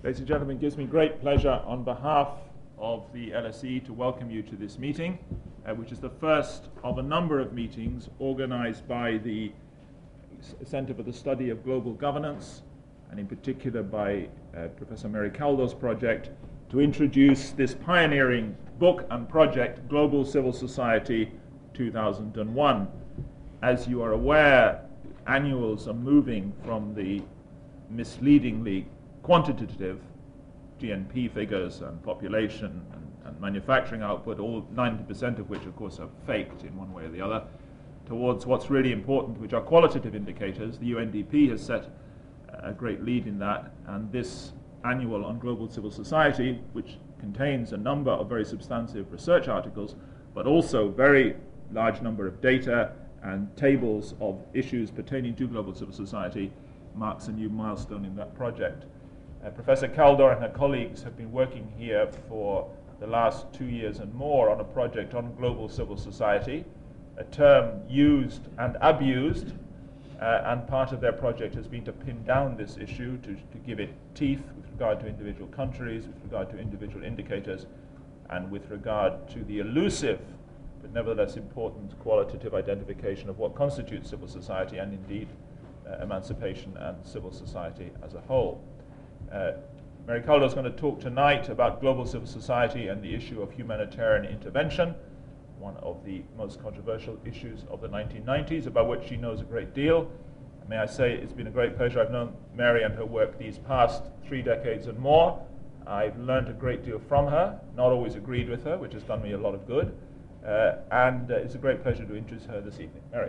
Ladies and gentlemen, it gives me great pleasure on behalf of the LSE to welcome you to this meeting, which is the first of a number of meetings organized by the Center for the Study of Global Governance, and in particular by Professor Mary Calder's project, to introduce this pioneering book and project, Global Civil Society 2001. As you are aware, annuals are moving from the misleadingly quantitative GNP figures and population and manufacturing output, all 90% of which, of course, are faked in one way or the other, towards what's really important, which are qualitative indicators. The UNDP has set a great lead in that, and this annual on global civil society, which contains a number of very substantive research articles, but also very large number of data and tables of issues pertaining to global civil society, marks a new milestone in that project. Professor Calder and her colleagues have been working here for the last 2 years and more on a project on global civil society, a term used and abused, and part of their project has been to pin down this issue, to give it teeth with regard to individual countries, with regard to individual indicators, and with regard to the elusive but nevertheless important qualitative identification of what constitutes civil society and indeed emancipation and civil society as a whole. Mary Calder is going to talk tonight about global civil society and the issue of humanitarian intervention, one of the most controversial issues of the 1990s, about which she knows a great deal. May I say it's been a great pleasure. I've known Mary and her work these past 3 decades and more. I've learned a great deal from her, not always agreed with her, which has done me a lot of good. And it's a great pleasure to introduce her this evening. Mary.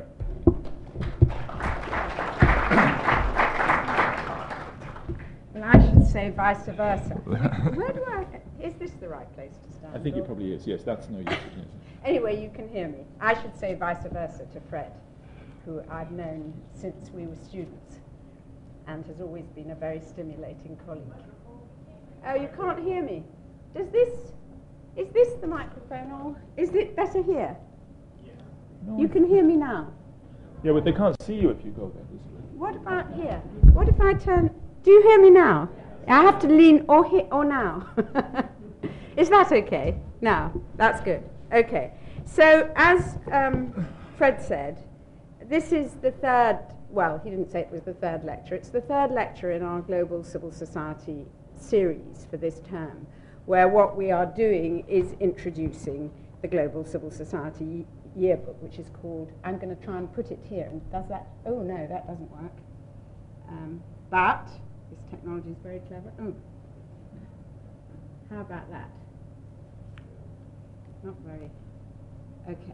Well, I should say vice versa. Where do is this the right place to stand? I think it probably is, yes, that's no use. Anyway, you can hear me. I should say vice versa to Fred, who I've known since we were students and has always been a very stimulating colleague. Oh, you can't hear me. Is this the microphone on? Is it better here? Yeah. No. You can hear me now. Yeah, but they can't see you if you go there. What about here? What if I turn... Do you hear me now? I have to lean or now. Is that okay? Now, that's good. Okay. So as Fred said, this is the third, well, he didn't say it was the third lecture. It's the third lecture in our Global Civil Society series for this term, where what we are doing is introducing the Global Civil Society yearbook, which is called, I'm going to try and put it here. And does that? Oh, no, that doesn't work. But this technology is very clever. Oh. How about that? Not very. Okay.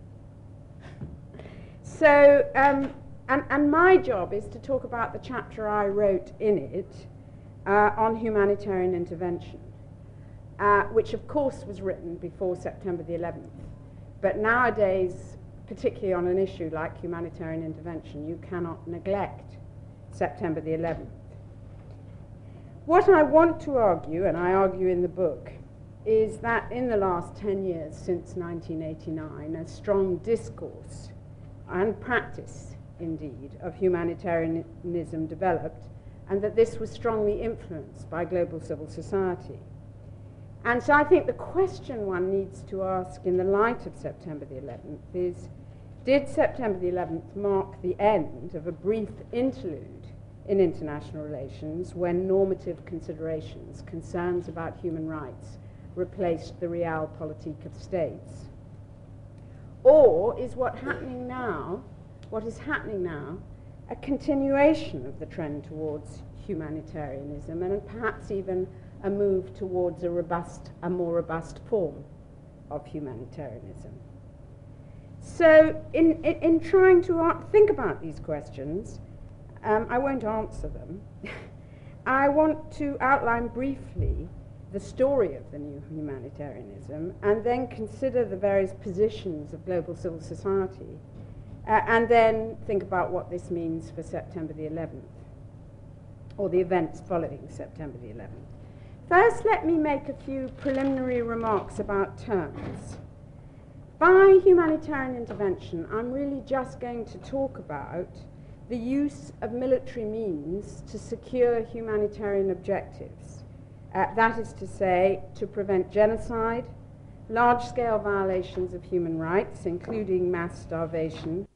So, and my job is to talk about the chapter I wrote in it on humanitarian intervention, which of course was written before September the 11th. But nowadays, particularly on an issue like humanitarian intervention, you cannot neglect September the 11th. What I want to argue, and I argue in the book, is that in the last 10 years since 1989, a strong discourse and practice, indeed, of humanitarianism developed, and that this was strongly influenced by global civil society. And so I think the question one needs to ask in the light of September the 11th is, did September the 11th mark the end of a brief interlude in international relations when normative considerations, concerns about human rights, replaced the realpolitik of states? Or is what is happening now, a continuation of the trend towards humanitarianism and perhaps even a move towards a more robust form of humanitarianism? So in trying to think about these questions, I won't answer them. I want to outline briefly the story of the new humanitarianism and then consider the various positions of global civil society and then think about what this means for September the 11th or the events following September the 11th. First, let me make a few preliminary remarks about terms. By humanitarian intervention, I'm really just going to talk about the use of military means to secure humanitarian objectives That is to say, to prevent genocide, large-scale violations of human rights, including mass starvation,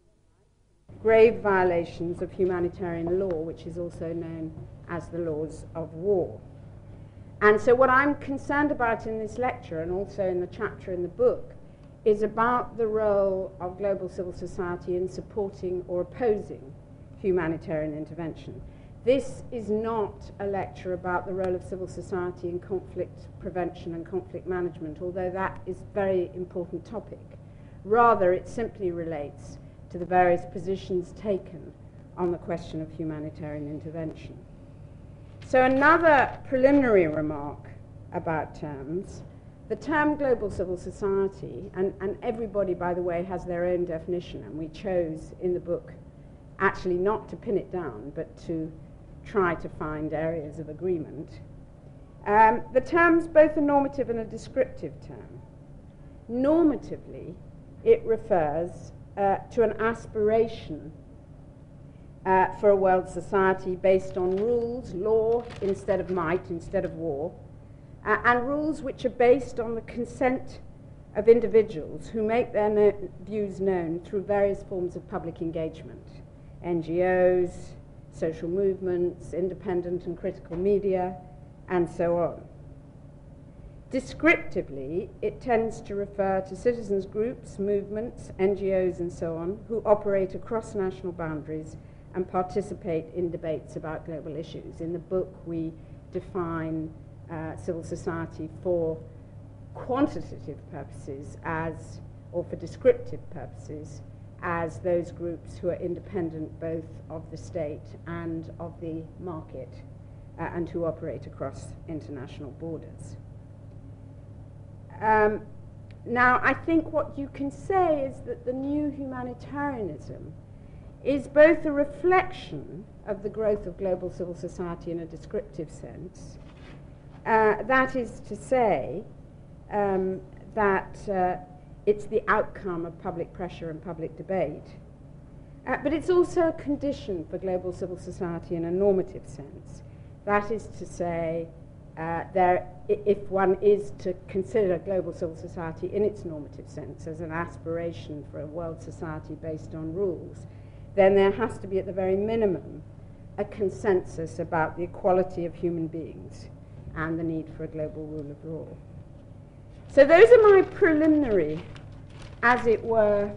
grave violations of humanitarian law, which is also known as the laws of war. And so what I'm concerned about in this lecture, and also in the chapter in the book, is about the role of global civil society in supporting or opposing humanitarian intervention. This is not a lecture about the role of civil society in conflict prevention and conflict management, although that is a very important topic. Rather, it simply relates to the various positions taken on the question of humanitarian intervention. So another preliminary remark about terms. The term global civil society, and everybody, by the way, has their own definition, and we chose in the book actually not to pin it down, but to try to find areas of agreement. The term's both a normative and a descriptive term. Normatively, it refers to an aspiration for a world society based on rules, law instead of might, instead of war, and rules which are based on the consent of individuals who make their views known through various forms of public engagement, NGOs, social movements, independent and critical media, and so on. Descriptively, it tends to refer to citizens' groups, movements, NGOs, and so on, who operate across national boundaries and participate in debates about global issues. In the book, we define civil society for quantitative purposes as, or for descriptive purposes, as those groups who are independent both of the state and of the market and who operate across international borders. Now, I think what you can say is that the new humanitarianism is both a reflection of the growth of global civil society in a descriptive sense. That is to say that it's the outcome of public pressure and public debate. But it's also a condition for global civil society in a normative sense. That is to say, if one is to consider global civil society in its normative sense as an aspiration for a world society based on rules, then there has to be, at the very minimum, a consensus about the equality of human beings and the need for a global rule of law. So those are my preliminary, as it were,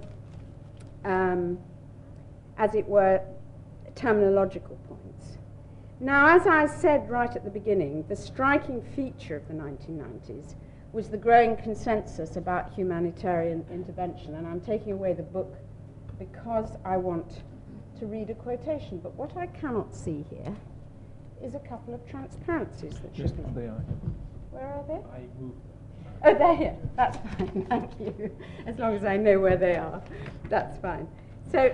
terminological points. Now, as I said right at the beginning, the striking feature of the 1990s was the growing consensus about humanitarian intervention, and I'm taking away the book because I want to read a quotation, but what I cannot see here is a couple of transparencies that should be. They are. Where are they? I moved. Oh, they're here. That's fine. Thank you. As long as I know where they are, that's fine. So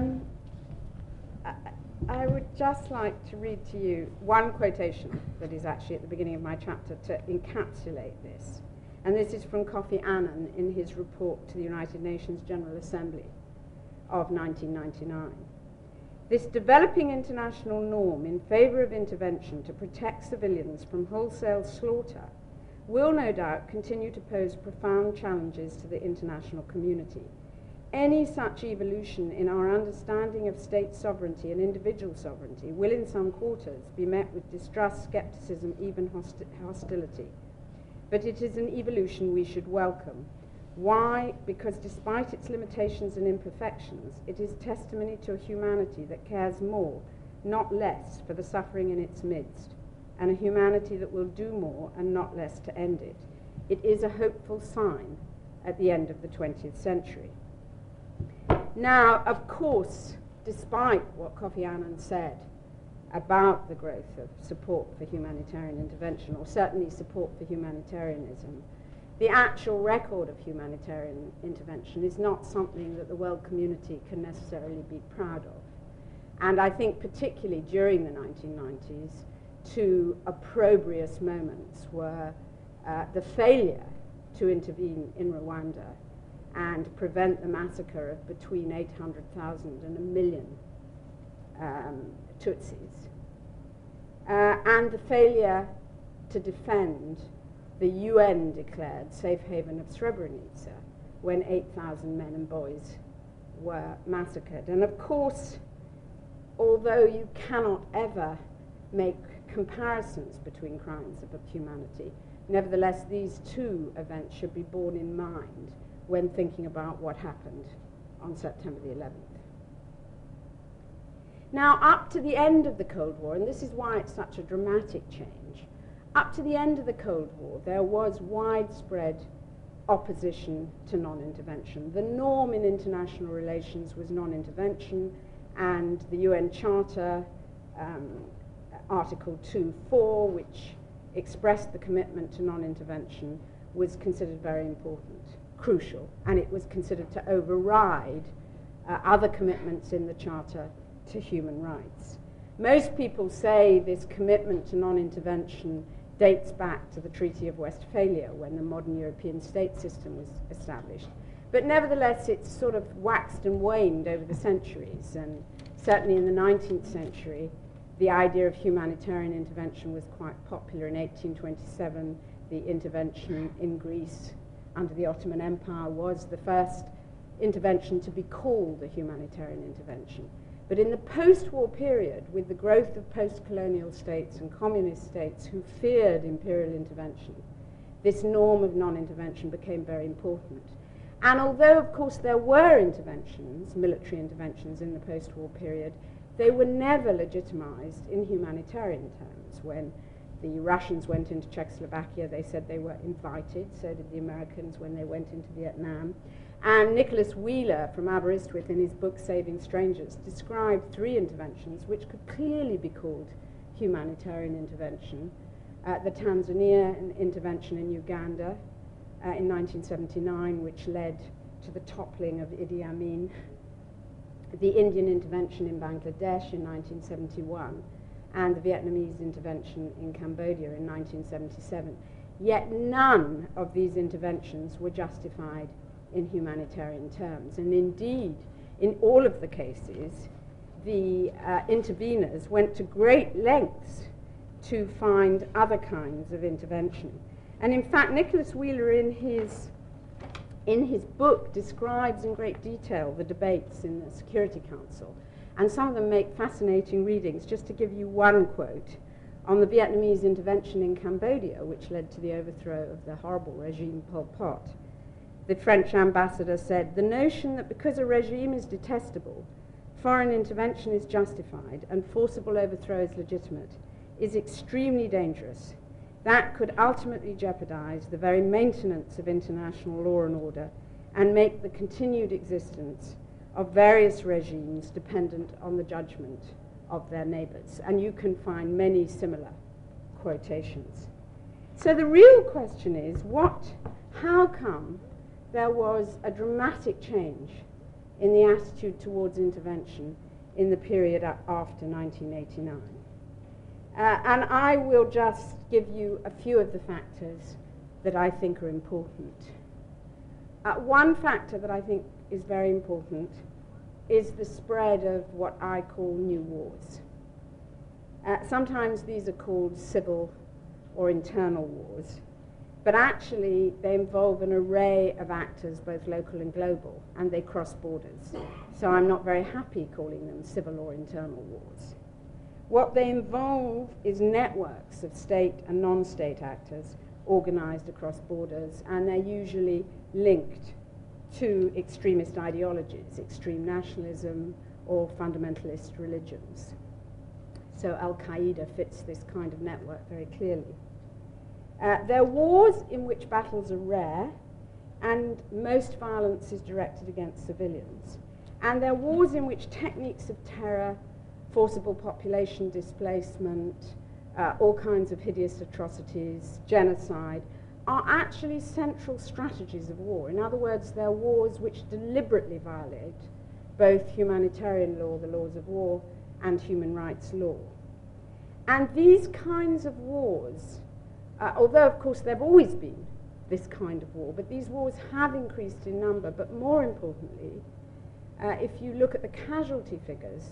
I would just like to read to you one quotation that is actually at the beginning of my chapter to encapsulate this. And this is from Kofi Annan in his report to the United Nations General Assembly of 1999. This developing international norm in favor of intervention to protect civilians from wholesale slaughter will no doubt continue to pose profound challenges to the international community. Any such evolution in our understanding of state sovereignty and individual sovereignty will in some quarters be met with distrust, skepticism, even hostility. But it is an evolution we should welcome. Why? Because despite its limitations and imperfections, it is testimony to a humanity that cares more, not less, for the suffering in its midst, and a humanity that will do more and not less to end it. It is a hopeful sign at the end of the 20th century. Now, of course, despite what Kofi Annan said about the growth of support for humanitarian intervention, or certainly support for humanitarianism, the actual record of humanitarian intervention is not something that the world community can necessarily be proud of. And I think particularly during the 1990s, two opprobrious moments were the failure to intervene in Rwanda and prevent the massacre of between 800,000 and 1 million Tutsis, and the failure to defend the UN declared safe haven of Srebrenica when 8,000 men and boys were massacred. And of course, although you cannot ever make comparisons between crimes of humanity, nevertheless these two events should be borne in mind when thinking about what happened on September the 11th. Now, up to the end of the Cold War, and this is why it's such a dramatic change, up to the end of the Cold War, there was widespread opposition to non-intervention. The norm in international relations was non-intervention, and the UN Charter, Article 2.4, which expressed the commitment to non-intervention, was considered very important, crucial, and it was considered to override other commitments in the Charter to human rights. Most people say this commitment to non-intervention dates back to the Treaty of Westphalia, when the modern European state system was established. But nevertheless, it's sort of waxed and waned over the centuries, and certainly in the 19th century, the idea of humanitarian intervention was quite popular. In 1827, the intervention in Greece under the Ottoman Empire was the first intervention to be called a humanitarian intervention. But in the post-war period, with the growth of post-colonial states and communist states who feared imperial intervention, this norm of non-intervention became very important. And although, of course, there were interventions, military interventions in the post-war period, they were never legitimized in humanitarian terms. When the Russians went into Czechoslovakia, they said they were invited, so did the Americans when they went into Vietnam. And Nicholas Wheeler from Aberystwyth, in his book Saving Strangers, described 3 interventions which could clearly be called humanitarian intervention. The Tanzania intervention in Uganda in 1979, which led to the toppling of Idi Amin. The Indian intervention in Bangladesh in 1971, and the Vietnamese intervention in Cambodia in 1977. Yet none of these interventions were justified in humanitarian terms. And indeed, in all of the cases, the interveners went to great lengths to find other kinds of intervention. And in fact, Nicholas Wheeler in his book describes in great detail the debates in the Security Council, and some of them make fascinating readings. Just to give you one quote, on the Vietnamese intervention in Cambodia, which led to the overthrow of the horrible regime Pol Pot, the French ambassador said, "The notion that because a regime is detestable, foreign intervention is justified and forcible overthrow is legitimate is extremely dangerous. That could ultimately jeopardize the very maintenance of international law and order and make the continued existence of various regimes dependent on the judgment of their neighbors." And you can find many similar quotations. So the real question is, how come there was a dramatic change in the attitude towards intervention in the period after 1989? And I will just give you a few of the factors that I think are important. One factor that I think is very important is the spread of what I call new wars. Sometimes these are called civil or internal wars, but actually they involve an array of actors, both local and global, and they cross borders. So I'm not very happy calling them civil or internal wars. What they involve is networks of state and non-state actors organized across borders, and they're usually linked to extremist ideologies, extreme nationalism or fundamentalist religions. So Al-Qaeda fits this kind of network very clearly. They're wars in which battles are rare and most violence is directed against civilians. And they're wars in which techniques of terror, forcible population displacement, all kinds of hideous atrocities, genocide, are actually central strategies of war. In other words, they're wars which deliberately violate both humanitarian law, the laws of war, and human rights law. And these kinds of wars, although of course there have always been this kind of war, but these wars have increased in number. But more importantly, if you look at the casualty figures,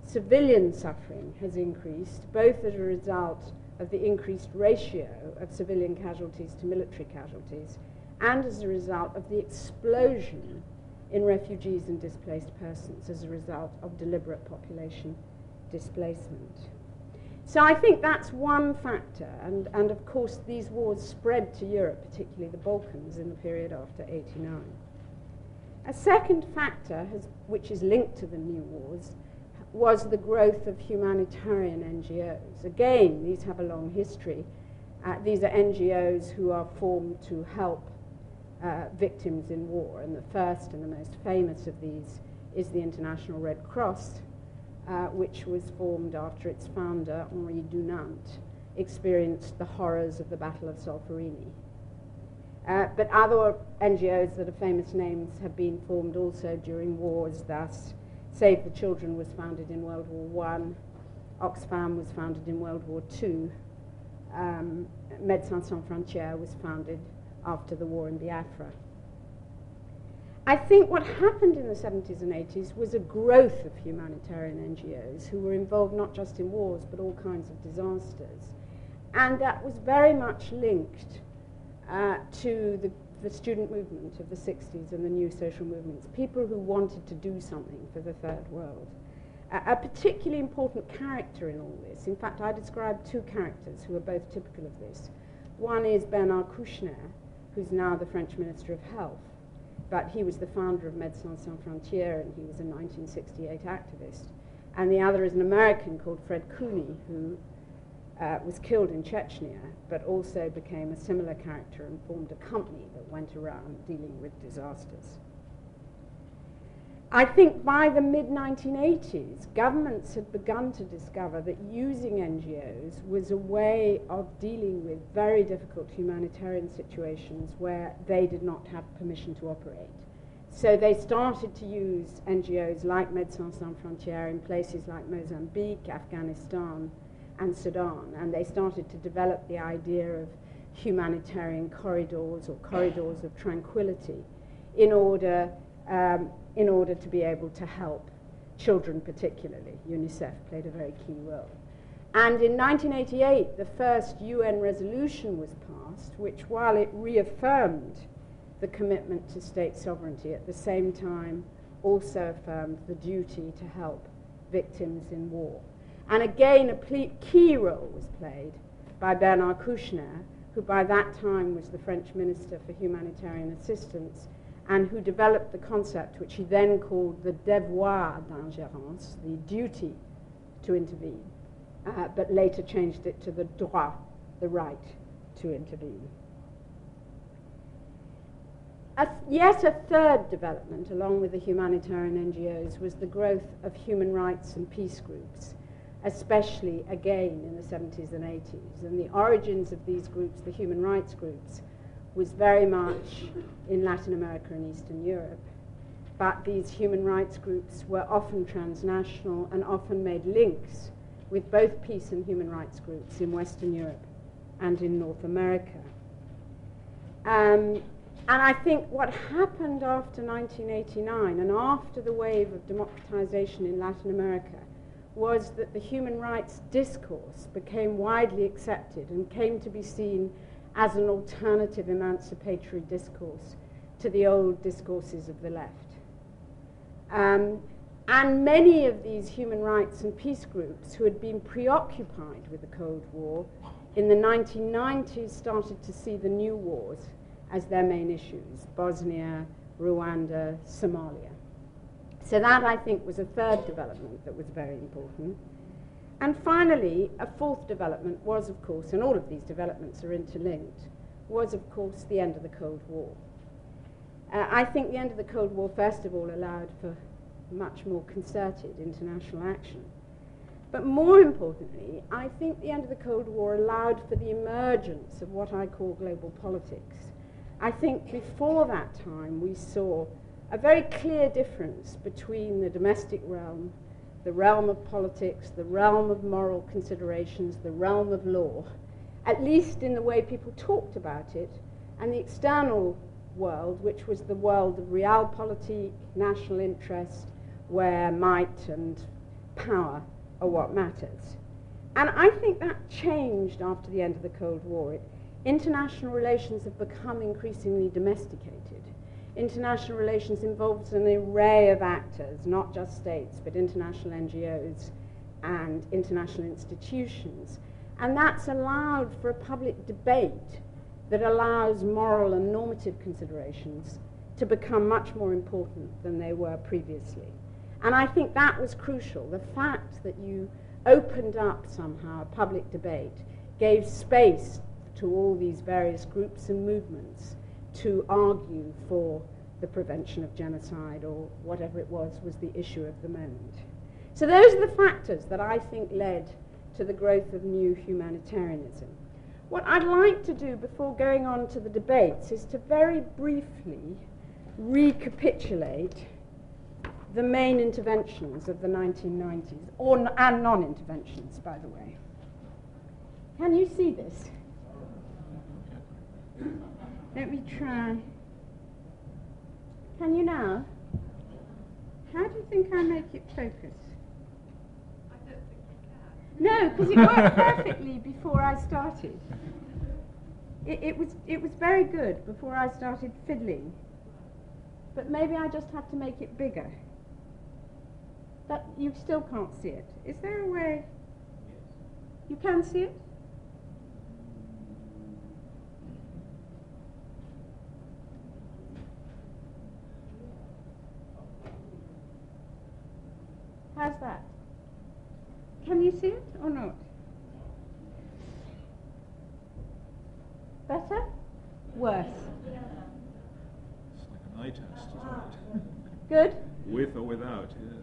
civilian suffering has increased, both as a result of the increased ratio of civilian casualties to military casualties, and as a result of the explosion in refugees and displaced persons as a result of deliberate population displacement. So I think that's one factor, and of course these wars spread to Europe, particularly the Balkans, in the period after 89. A second factor, which is linked to the new wars, was the growth of humanitarian NGOs. Again, these have a long history. These are NGOs who are formed to help victims in war, and the first and the most famous of these is the International Red Cross, which was formed after its founder, Henri Dunant, experienced the horrors of the Battle of Solferino. But other NGOs that are famous names have been formed also during wars. Thus, Save the Children was founded in World War I, Oxfam was founded in World War II, Médecins Sans Frontières was founded after the war in Biafra. I think what happened in the 70s and 80s was a growth of humanitarian NGOs who were involved not just in wars but all kinds of disasters. And that was very much linked to the student movement of the 60s and the new social movements, people who wanted to do something for the Third World. A particularly important character in all this, in fact I described two characters who are both typical of this. One is Bernard Kouchner, who's now the French Minister of Health, but he was the founder of Médecins Sans Frontières and he was a 1968 activist. And the other is an American called Fred Cooney, who was killed in Chechnya, but also became a similar character and formed a company that went around dealing with disasters. I think by the mid-1980s, governments had begun to discover that using NGOs was a way of dealing with very difficult humanitarian situations where they did not have permission to operate. So they started to use NGOs like Médecins Sans Frontières in places like Mozambique, Afghanistan, and Sudan, and they started to develop the idea of humanitarian corridors or corridors of tranquility in order to be able to help children particularly. UNICEF played a very key role. And in 1988, the first UN resolution was passed, which, while it reaffirmed the commitment to state sovereignty, at the same time also affirmed the duty to help victims in war. And again, a key role was played by Bernard Kouchner, who by that time was the French Minister for Humanitarian Assistance, and who developed the concept, which he then called the devoir d'ingérence, the duty to intervene, but later changed it to the droit, the right to intervene. Yet a third development, along with the humanitarian NGOs, was the growth of human rights and peace groups, especially again in the 70s and 80s. And the origins of these groups, the human rights groups, was very much in Latin America and Eastern Europe. But these human rights groups were often transnational and often made links with both peace and human rights groups in Western Europe and in North America. And I think what happened after 1989 and after the wave of democratization in Latin America was that the human rights discourse became widely accepted and came to be seen as an alternative emancipatory discourse to the old discourses of the left. And many of these human rights and peace groups who had been preoccupied with the Cold War in the 1990s started to see the new wars as their main issues: Bosnia, Rwanda, Somalia. So that, I think, was a third development that was very important. And finally, a fourth development was, of course, and all of these developments are interlinked, was, of course, the end of the Cold War. I think the end of the Cold War, first of all, allowed for much more concerted international action. But more importantly, I think the end of the Cold War allowed for the emergence of what I call global politics. I think before that time we saw a very clear difference between the domestic realm, the realm of politics, the realm of moral considerations, the realm of law, at least in the way people talked about it, and the external world, which was the world of realpolitik, national interest, where might and power are what matters. And I think that changed after the end of the Cold War. International relations have become increasingly domesticated. International relations involves an array of actors, not just states, but international NGOs and international institutions. And that's allowed for a public debate that allows moral and normative considerations to become much more important than they were previously. And I think that was crucial. The fact that you opened up somehow a public debate gave space to all these various groups and movements to argue for the prevention of genocide, or whatever it was the issue of the moment. So those are the factors that I think led to the growth of new humanitarianism. What I'd like to do before going on to the debates is to very briefly recapitulate the main interventions of the 1990s, and non-interventions, by the way. Can you see this? Let me try. Can you now? How do you think I make it focus? I don't think you can. No, because it worked perfectly before I started. It was very good before I started fiddling. But maybe I just have to make it bigger. That you still can't see it. Is there a way? You can see it? How's that? Can you see it or not? Better? Worse? It's like an eye test, isn't it? Good? With or without, yes.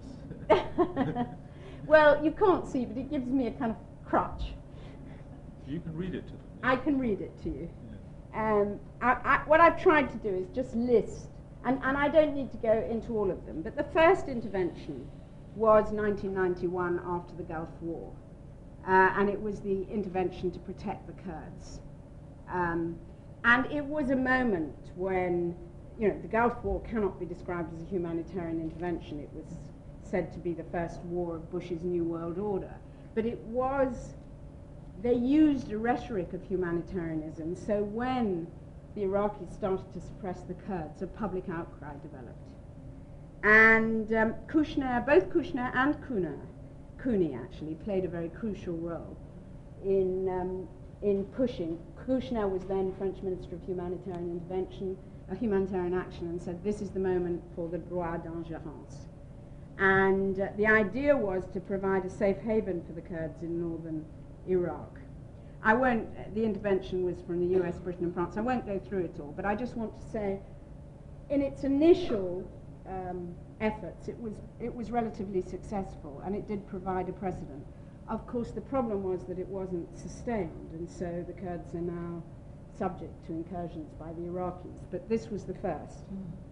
Well, you can't see, but it gives me a kind of crutch. You can read it to them. I can read it to you. Yeah. What I've tried to do is just list, and I don't need to go into all of them, but the first intervention was 1991 after the Gulf War, and it was the intervention to protect the Kurds. And it was a moment when, the Gulf War cannot be described as a humanitarian intervention. It was said to be the first war of Bush's New World Order. But they used a rhetoric of humanitarianism, so when the Iraqis started to suppress the Kurds, a public outcry developed. And both Kushner and Cooney actually played a very crucial role in pushing. Kushner was then French Minister of Humanitarian Action, and said this is the moment for the droit d'ingérence. And the idea was to provide a safe haven for the Kurds in northern Iraq. The intervention was from the US, Britain and France. I won't go through it all, but I just want to say, in its initial efforts, it was relatively successful, and it did provide a precedent. Of course, the problem was that it wasn't sustained, and so the Kurds are now subject to incursions by the Iraqis, but this was the first.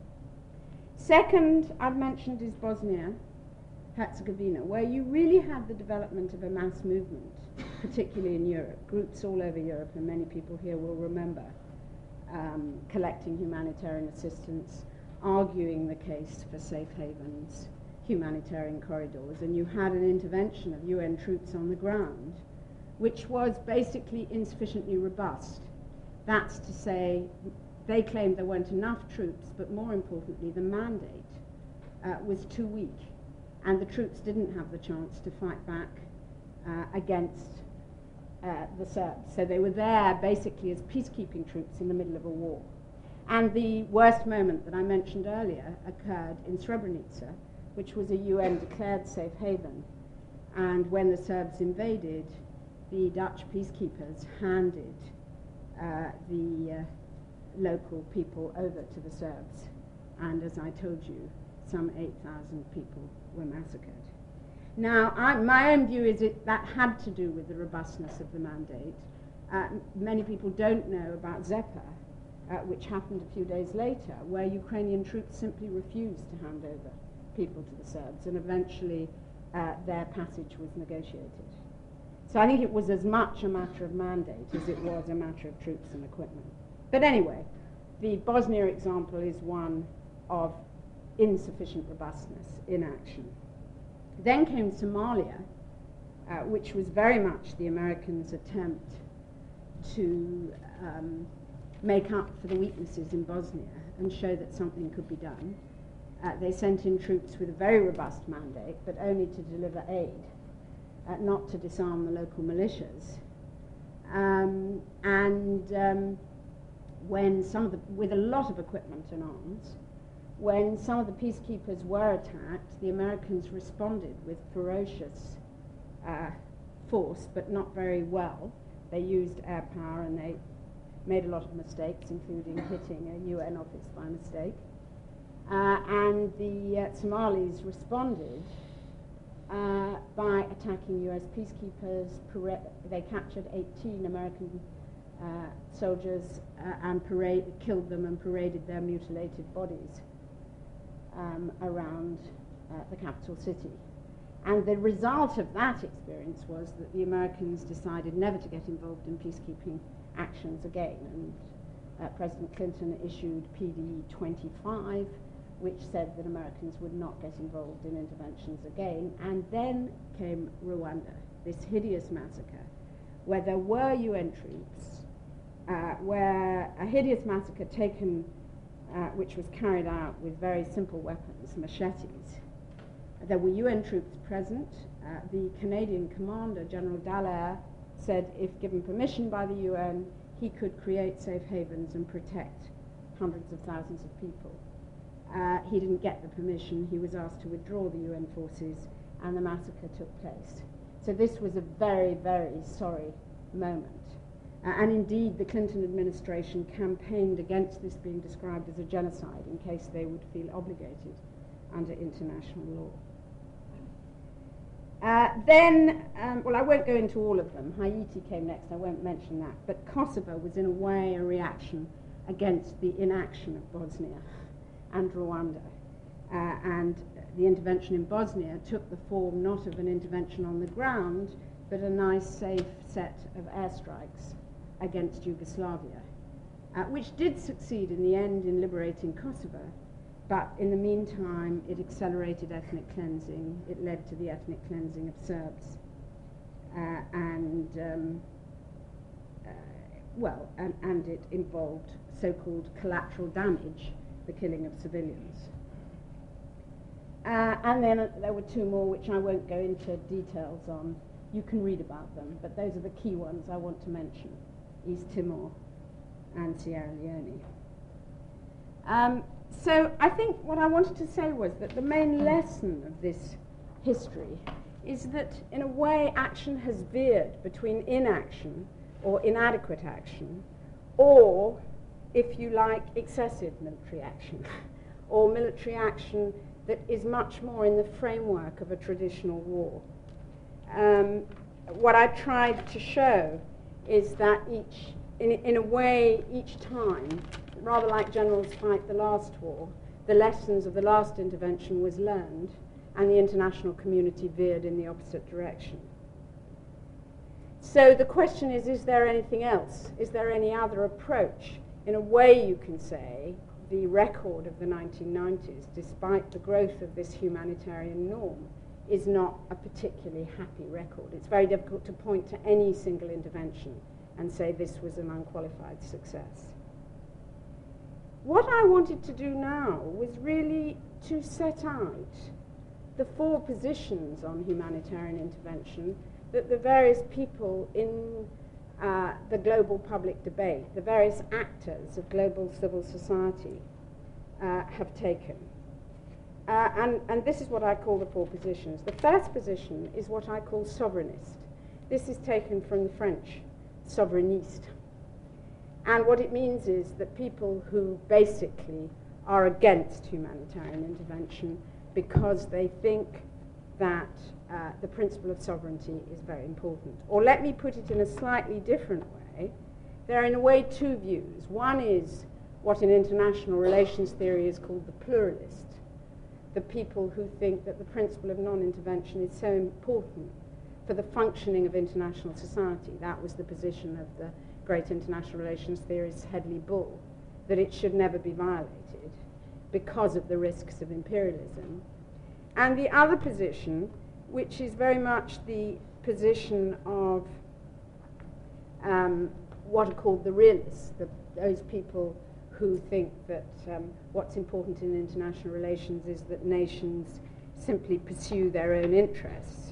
Second, I've mentioned, is Bosnia-Herzegovina, where you really had the development of a mass movement, particularly in Europe. Groups all over Europe, and many people here will remember, collecting humanitarian assistance, arguing the case for safe havens, humanitarian corridors, and you had an intervention of UN troops on the ground, which was basically insufficiently robust. That's to say, they claimed there weren't enough troops, but more importantly, the mandate was too weak, and the troops didn't have the chance to fight back against the Serbs. So they were there basically as peacekeeping troops in the middle of a war. And the worst moment that I mentioned earlier occurred in Srebrenica, which was a UN-declared safe haven. And when the Serbs invaded, the Dutch peacekeepers handed the local people over to the Serbs. And as I told you, some 8,000 people were massacred. Now, my own view is that had to do with the robustness of the mandate. Many people don't know about Zepa, which happened a few days later, where Ukrainian troops simply refused to hand over people to the Serbs, and eventually their passage was negotiated. So I think it was as much a matter of mandate as it was a matter of troops and equipment. But anyway, the Bosnia example is one of insufficient robustness in action. Then came Somalia, which was very much the Americans' attempt to make up for the weaknesses in Bosnia and show that something could be done. They sent in troops with a very robust mandate, but only to deliver aid, not to disarm the local militias. When with a lot of equipment and arms, when some of the peacekeepers were attacked, the Americans responded with ferocious force, but not very well. They used air power and they made a lot of mistakes, including hitting a UN office by mistake. And the Somalis responded by attacking US peacekeepers. They captured 18 American soldiers and killed them and paraded their mutilated bodies around the capital city. And the result of that experience was that the Americans decided never to get involved in peacekeeping actions again. And President Clinton issued PD 25, which said that Americans would not get involved in interventions again. And then came Rwanda, this hideous massacre, where there were UN troops, where a hideous massacre taken, which was carried out with very simple weapons, machetes. There were UN troops present. The Canadian commander, General Dallaire, said if given permission by the UN, he could create safe havens and protect hundreds of thousands of people. He didn't get the permission. He was asked to withdraw the UN forces, and the massacre took place. So this was a very, very sorry moment. And indeed, the Clinton administration campaigned against this being described as a genocide in case they would feel obligated under international law. Well, I won't go into all of them. Haiti came next, I won't mention that. But Kosovo was in a way a reaction against the inaction of Bosnia and Rwanda. And the intervention in Bosnia took the form not of an intervention on the ground, but a nice, safe set of airstrikes against Yugoslavia, which did succeed in the end in liberating Kosovo. But in the meantime, it accelerated ethnic cleansing. It led to the ethnic cleansing of Serbs. And it involved so-called collateral damage, the killing of civilians. And then there were two more, which I won't go into details on. You can read about them, but those are the key ones I want to mention: East Timor and Sierra Leone. So I think what I wanted to say was that the main lesson of this history is that, in a way, action has veered between inaction or inadequate action, or, if you like, excessive military action, or military action that is much more in the framework of a traditional war. What I tried to show is that in a way, each time, rather like generals fight the last war, the lessons of the last intervention was learned, and the international community veered in the opposite direction. So the question is there anything else? Is there any other approach? In a way, you can say the record of the 1990s, despite the growth of this humanitarian norm, is not a particularly happy record. It's very difficult to point to any single intervention and say this was an unqualified success. What I wanted to do now was really to set out the four positions on humanitarian intervention that the various people in the global public debate, the various actors of global civil society have taken. And this is what I call the four positions. The first position is what I call sovereignist. This is taken from the French, souverainiste. And what it means is that people who basically are against humanitarian intervention because they think that the principle of sovereignty is very important. Or let me put it in a slightly different way. There are in a way two views. One is what in international relations theory is called the pluralist, the people who think that the principle of non-intervention is so important for the functioning of international society. That was the position of the great international relations theorist Hedley Bull, that it should never be violated because of the risks of imperialism. And the other position which is very much the position of what are called the realists, those people who think that what's important in international relations is that nations simply pursue their own interests.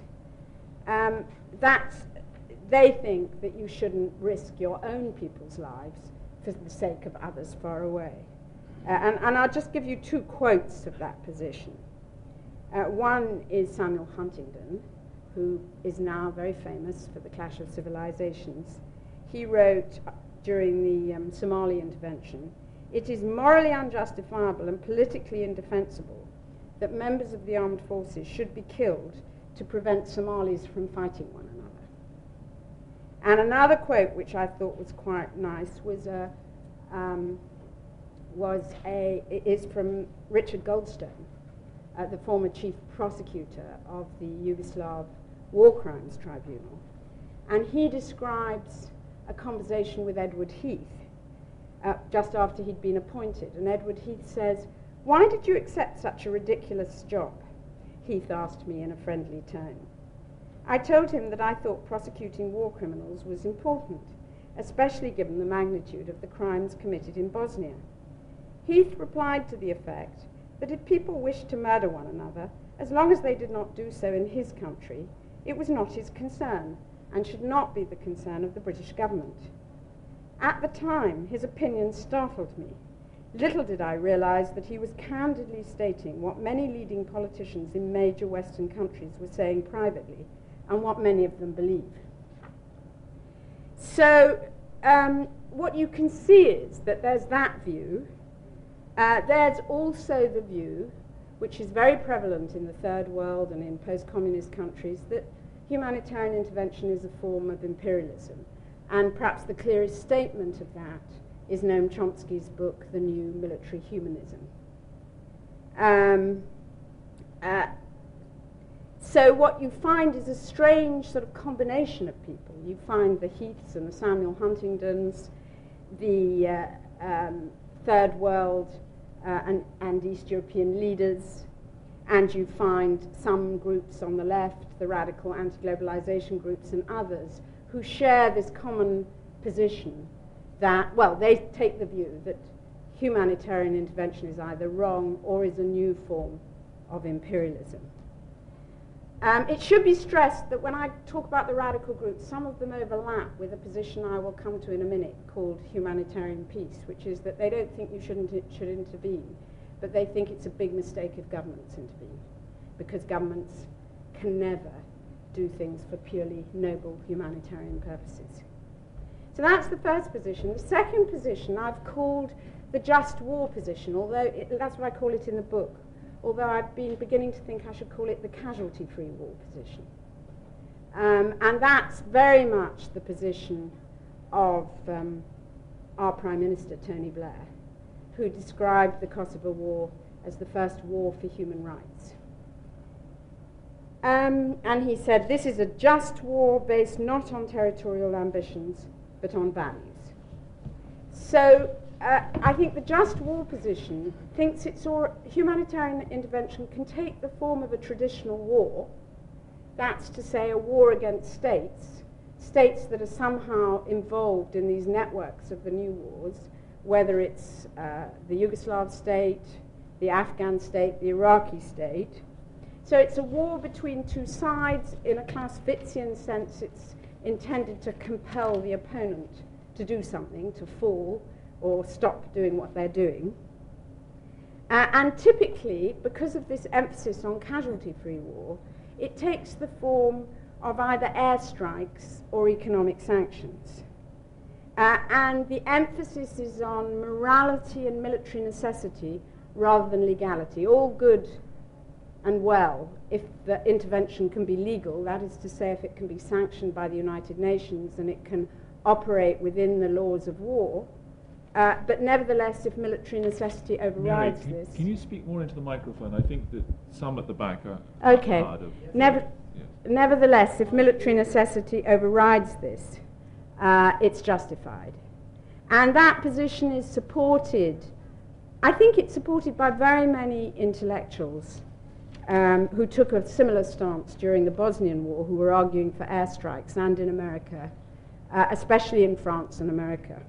They think that you shouldn't risk your own people's lives for the sake of others far away. And I'll just give you two quotes of that position. One is Samuel Huntington, who is now very famous for the Clash of Civilizations. He wrote during the Somali intervention, "It is morally unjustifiable and politically indefensible that members of the armed forces should be killed to prevent Somalis from fighting one another." And another quote, which I thought was quite nice, is from Richard Goldstone, the former chief prosecutor of the Yugoslav War Crimes Tribunal. And he describes a conversation with Edward Heath just after he'd been appointed. And Edward Heath says, "Why did you accept such a ridiculous job?" Heath asked me in a friendly tone. I told him that I thought prosecuting war criminals was important, especially given the magnitude of the crimes committed in Bosnia. Heath replied to the effect that if people wished to murder one another, as long as they did not do so in his country, it was not his concern and should not be the concern of the British government. At the time, his opinion startled me. Little did I realize that he was candidly stating what many leading politicians in major Western countries were saying privately, and what many of them believe. So what you can see is that there's that view. There's also the view, which is very prevalent in the third world and in post-communist countries, that humanitarian intervention is a form of imperialism. And perhaps the clearest statement of that is Noam Chomsky's book, The New Military Humanism. So what you find is a strange sort of combination of people. You find the Heaths and the Samuel Huntingtons, the third world and East European leaders, and you find some groups on the left, the radical anti-globalization groups and others, who share this common position that, well, they take the view that humanitarian intervention is either wrong or is a new form of imperialism. It should be stressed that when I talk about the radical groups, some of them overlap with a position I will come to in a minute called humanitarian peace, which is that they don't think you should intervene, but they think it's a big mistake if governments intervene, because governments can never do things for purely noble humanitarian purposes. So that's the first position. The second position I've called the just war position, although that's what I call it in the book, although I've been beginning to think I should call it the casualty-free war position. And that's very much the position of our Prime Minister, Tony Blair, who described the Kosovo War as the first war for human rights. And he said, "This is a just war based not on territorial ambitions, but on values." So I think the just war position thinks humanitarian intervention can take the form of a traditional war. That's to say, a war against states that are somehow involved in these networks of the new wars, whether it's the Yugoslav state, the Afghan state, the Iraqi state. So it's a war between two sides. In a Clausewitzian sense, it's intended to compel the opponent to do something, to fall, or stop doing what they're doing. And typically, because of this emphasis on casualty-free war, it takes the form of either airstrikes or economic sanctions. And the emphasis is on morality and military necessity rather than legality. All good and well if the intervention can be legal, that is to say, if it can be sanctioned by the United Nations and it can operate within the laws of war. But nevertheless, if military necessity overrides this... Can you speak more into the microphone? I think that some at the back are okay. hard of... Nevertheless, if military necessity overrides this, it's justified. And that position is supported, I think it's supported by very many intellectuals who took a similar stance during the Bosnian War, who were arguing for airstrikes, and in America, especially in France and America.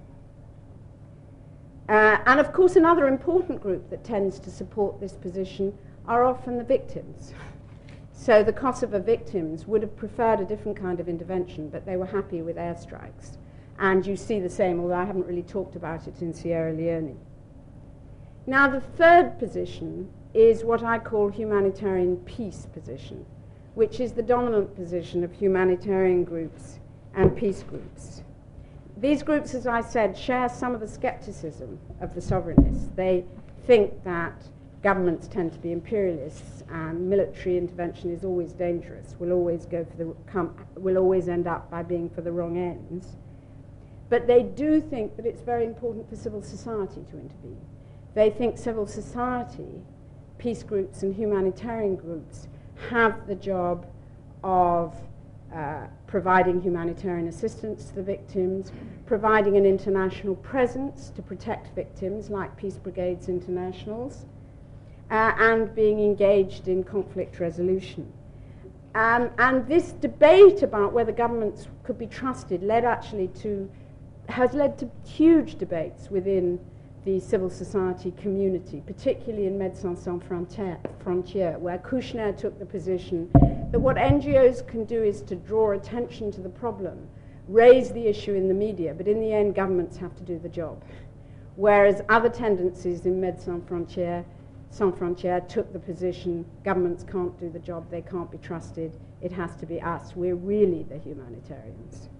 And of course, another important group that tends to support this position are often the victims. So the Kosovo victims would have preferred a different kind of intervention, but they were happy with airstrikes. And you see the same, although I haven't really talked about it in Sierra Leone. Now, the third position is what I call humanitarian peace position, which is the dominant position of humanitarian groups and peace groups. These groups, as I said, share some of the skepticism of the sovereignists. They think that governments tend to be imperialists and military intervention is always dangerous, will always end up by being for the wrong ends. But they do think that it's very important for civil society to intervene. They think civil society, peace groups and humanitarian groups, have the job of providing humanitarian assistance to the victims, providing an international presence to protect victims like Peace Brigades Internationals, and being engaged in conflict resolution. And this debate about whether governments could be trusted has led to huge debates within the civil society community, particularly in Médecins Sans Frontières, where Kouchner took the position that what NGOs can do is to draw attention to the problem, raise the issue in the media, but in the end governments have to do the job. Whereas other tendencies in Médecins Sans Frontières took the position governments can't do the job, they can't be trusted, it has to be us, we're really the humanitarians.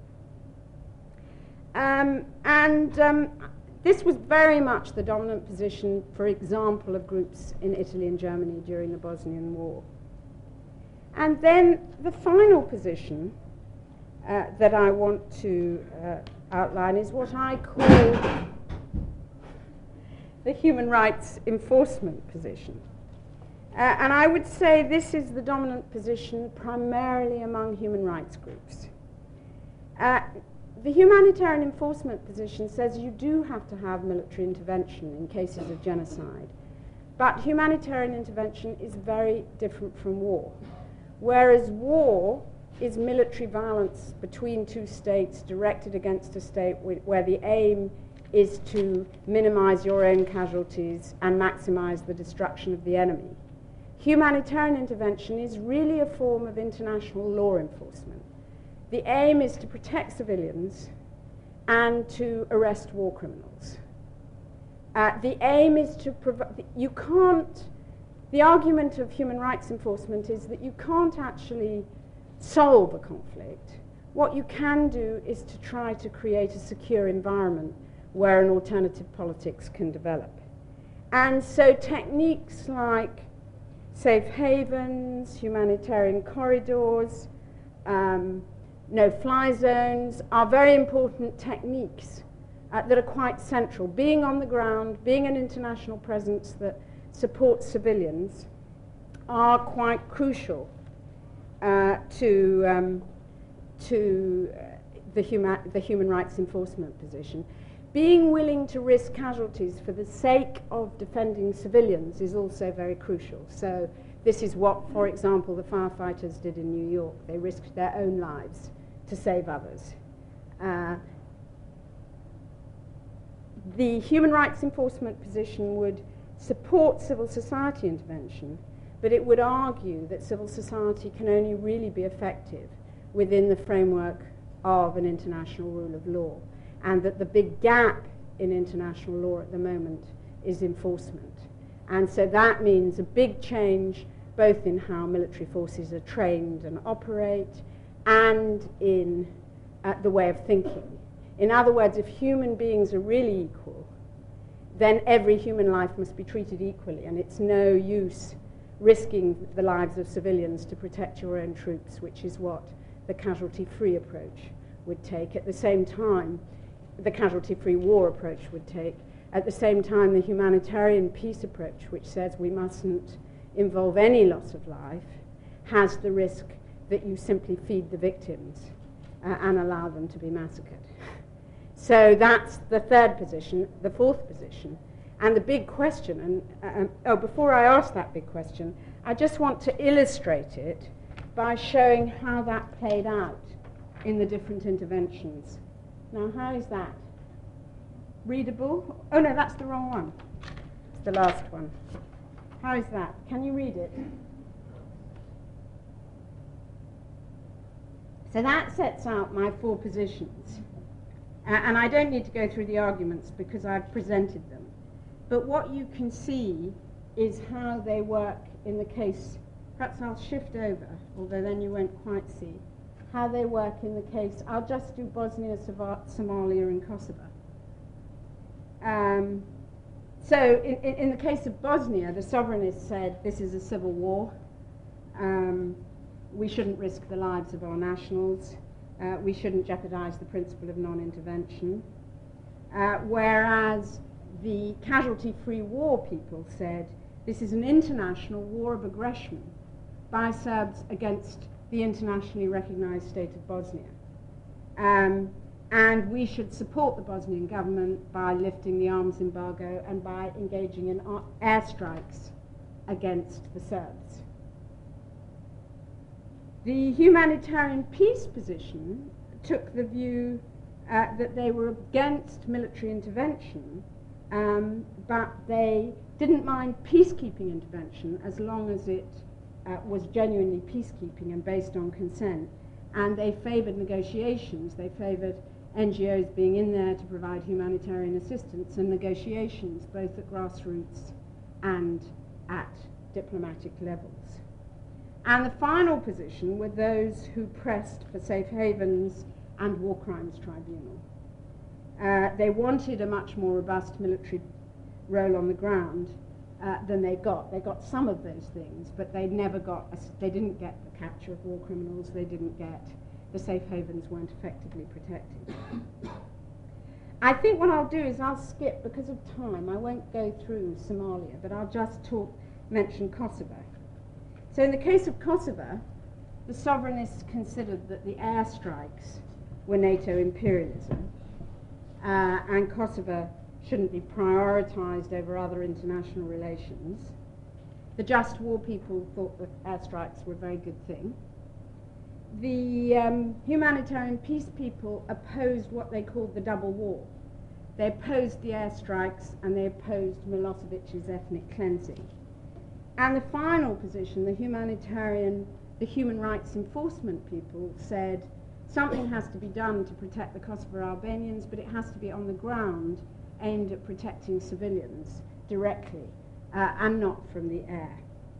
This was very much the dominant position, for example, of groups in Italy and Germany during the Bosnian War. And then the final position that I want to outline is what I call the human rights enforcement position. And I would say this is the dominant position primarily among human rights groups. The humanitarian enforcement position says you do have to have military intervention in cases of genocide, but humanitarian intervention is very different from war. Whereas war is military violence between two states directed against a state where the aim is to minimize your own casualties and maximize the destruction of the enemy. Humanitarian intervention is really a form of international law enforcement. The aim is to protect civilians and to arrest war criminals. The aim is to provide, the argument of human rights enforcement is that you can't actually solve a conflict. What you can do is to try to create a secure environment where an alternative politics can develop. And so techniques like safe havens, humanitarian corridors, no-fly zones are very important techniques that are quite central. Being on the ground, being an international presence that supports civilians are quite crucial to the human rights enforcement position. Being willing to risk casualties for the sake of defending civilians is also very crucial. So this is what, for example, the firefighters did in New York. They risked their own lives to save others. The human rights enforcement position would support civil society intervention, but it would argue that civil society can only really be effective within the framework of an international rule of law, and that the big gap in international law at the moment is enforcement. And so that means a big change both in how military forces are trained and operate, and in the way of thinking. In other words, if human beings are really equal, then every human life must be treated equally, and it's no use risking the lives of civilians to protect your own troops, which is what the casualty-free approach would take. At the same time, the casualty-free war approach would take. At the same time, the humanitarian peace approach, which says we mustn't involve any loss of life, has the risk that you simply feed the victims and allow them to be massacred. So that's the third position. The fourth position, and the big question, before I ask that big question, I just want to illustrate it by showing how that played out in the different interventions. Now, how is that? Readable? Oh no, that's the wrong one. It's the last one. How is that? Can you read it? So that sets out my four positions. And I don't need to go through the arguments because I've presented them. But what you can see is how they work in the case. Perhaps I'll shift over, although then you won't quite see how they work in the case. I'll just do Bosnia, Somalia, and Kosovo. So in the case of Bosnia, the sovereignist said this is a civil war. We shouldn't risk the lives of our nationals. We shouldn't jeopardize the principle of non-intervention. Whereas the casualty-free war people said this is an international war of aggression by Serbs against the internationally recognized state of Bosnia. And we should support the Bosnian government by lifting the arms embargo and by engaging in airstrikes against the Serbs. The humanitarian peace position took the view that they were against military intervention, but they didn't mind peacekeeping intervention as long as it was genuinely peacekeeping and based on consent. And they favoured negotiations. They favoured NGOs being in there to provide humanitarian assistance and negotiations both at grassroots and at diplomatic levels. And the final position were those who pressed for safe havens and war crimes tribunal. They wanted a much more robust military role on the ground than they got. They got some of those things, but they didn't get the capture of war criminals. They didn't get the safe havens weren't effectively protected. I think what I'll do is I'll skip, because of time, I won't go through Somalia, but I'll just mention Kosovo. So in the case of Kosovo, the sovereignists considered that the airstrikes were NATO imperialism, and Kosovo shouldn't be prioritized over other international relations. The just war people thought that airstrikes were a very good thing. The humanitarian peace people opposed what they called the double war. They opposed the airstrikes and they opposed Milosevic's ethnic cleansing. And the final position, the human rights enforcement people said something has to be done to protect the Kosovo Albanians, but it has to be on the ground, aimed at protecting civilians directly and not from the air.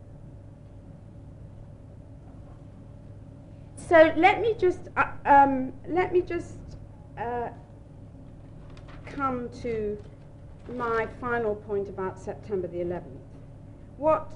So let me just come to my final point about September the 11th. What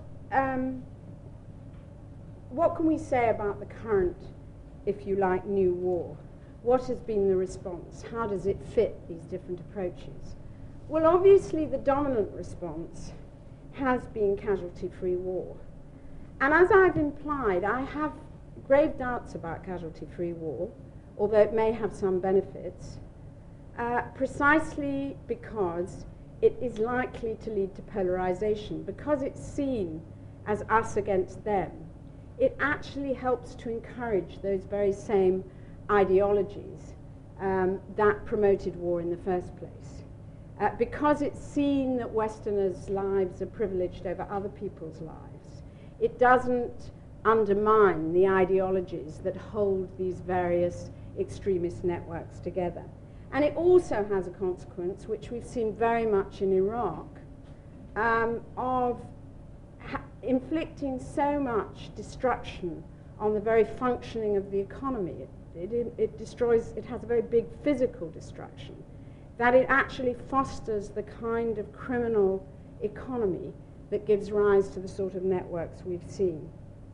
can we say about the current, if you like, new war? What has been the response? How does it fit these different approaches? Well, obviously the dominant response has been casualty-free war. And as I've implied, I have grave doubts about casualty-free war, although it may have some benefits, precisely because it is likely to lead to polarization. Because it's seen as us against them, it actually helps to encourage those very same ideologies that promoted war in the first place. Because it's seen that Westerners' lives are privileged over other people's lives, it doesn't undermine the ideologies that hold these various extremist networks together. And it also has a consequence, which we've seen very much in Iraq, of inflicting so much destruction on the very functioning of the economy. It destroys, it has a very big physical destruction, that it actually fosters the kind of criminal economy that gives rise to the sort of networks we've seen.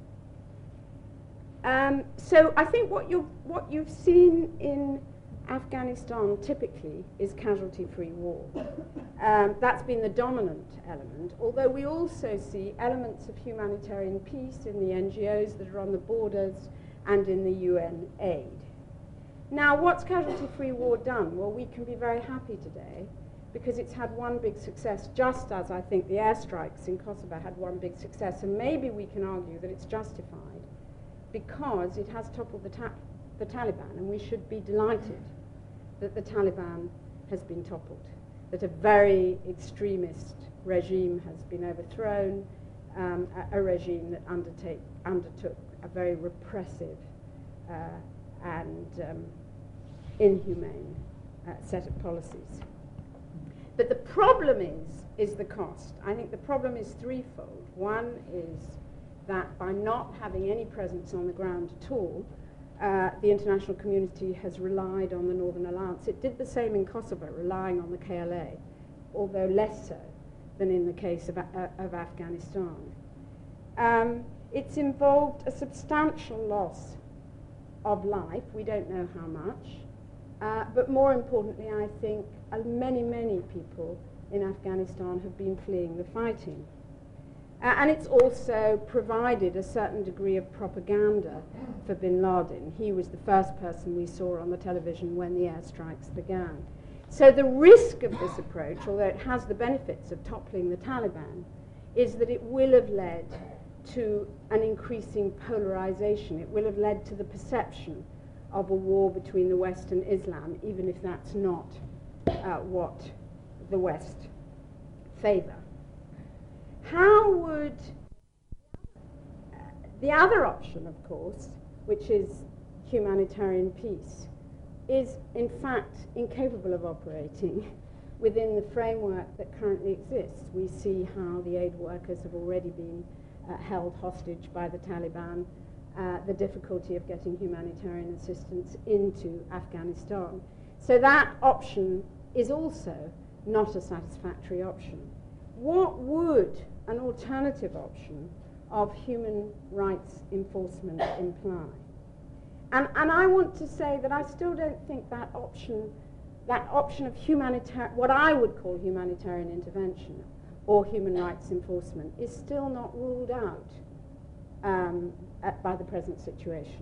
So I think what you've seen in Afghanistan typically is casualty-free war. That's been the dominant element, although we also see elements of humanitarian peace in the NGOs that are on the borders and in the UN aid. Now, what's casualty-free war done? Well, we can be very happy today because it's had one big success, just as I think the airstrikes in Kosovo had one big success. And maybe we can argue that it's justified because it has toppled the Taliban, and we should be delighted that the Taliban has been toppled, that a very extremist regime has been overthrown, a regime that undertook a very repressive and inhumane set of policies. But the problem is the cost. I think the problem is threefold. One is that by not having any presence on the ground at all, the international community has relied on the Northern Alliance. It did the same in Kosovo, relying on the KLA, although less so than in the case of Afghanistan. It's involved a substantial loss of life. We don't know how much. But more importantly, I think many, many people in Afghanistan have been fleeing the fighting. And it's also provided a certain degree of propaganda for bin Laden. He was the first person we saw on the television when the airstrikes began. So the risk of this approach, although it has the benefits of toppling the Taliban, is that it will have led to an increasing polarization. It will have led to the perception of a war between the West and Islam, even if that's not what the West favor. How would the other option, of course, which is humanitarian peace, is in fact incapable of operating within the framework that currently exists. We see how the aid workers have already been held hostage by the Taliban, the difficulty of getting humanitarian assistance into Afghanistan. So that option is also not a satisfactory option. What would an alternative option of human rights enforcement imply? And I want to say that I still don't think that option of humanitarian, what I would call humanitarian intervention or human rights enforcement, is still not ruled out by the present situation.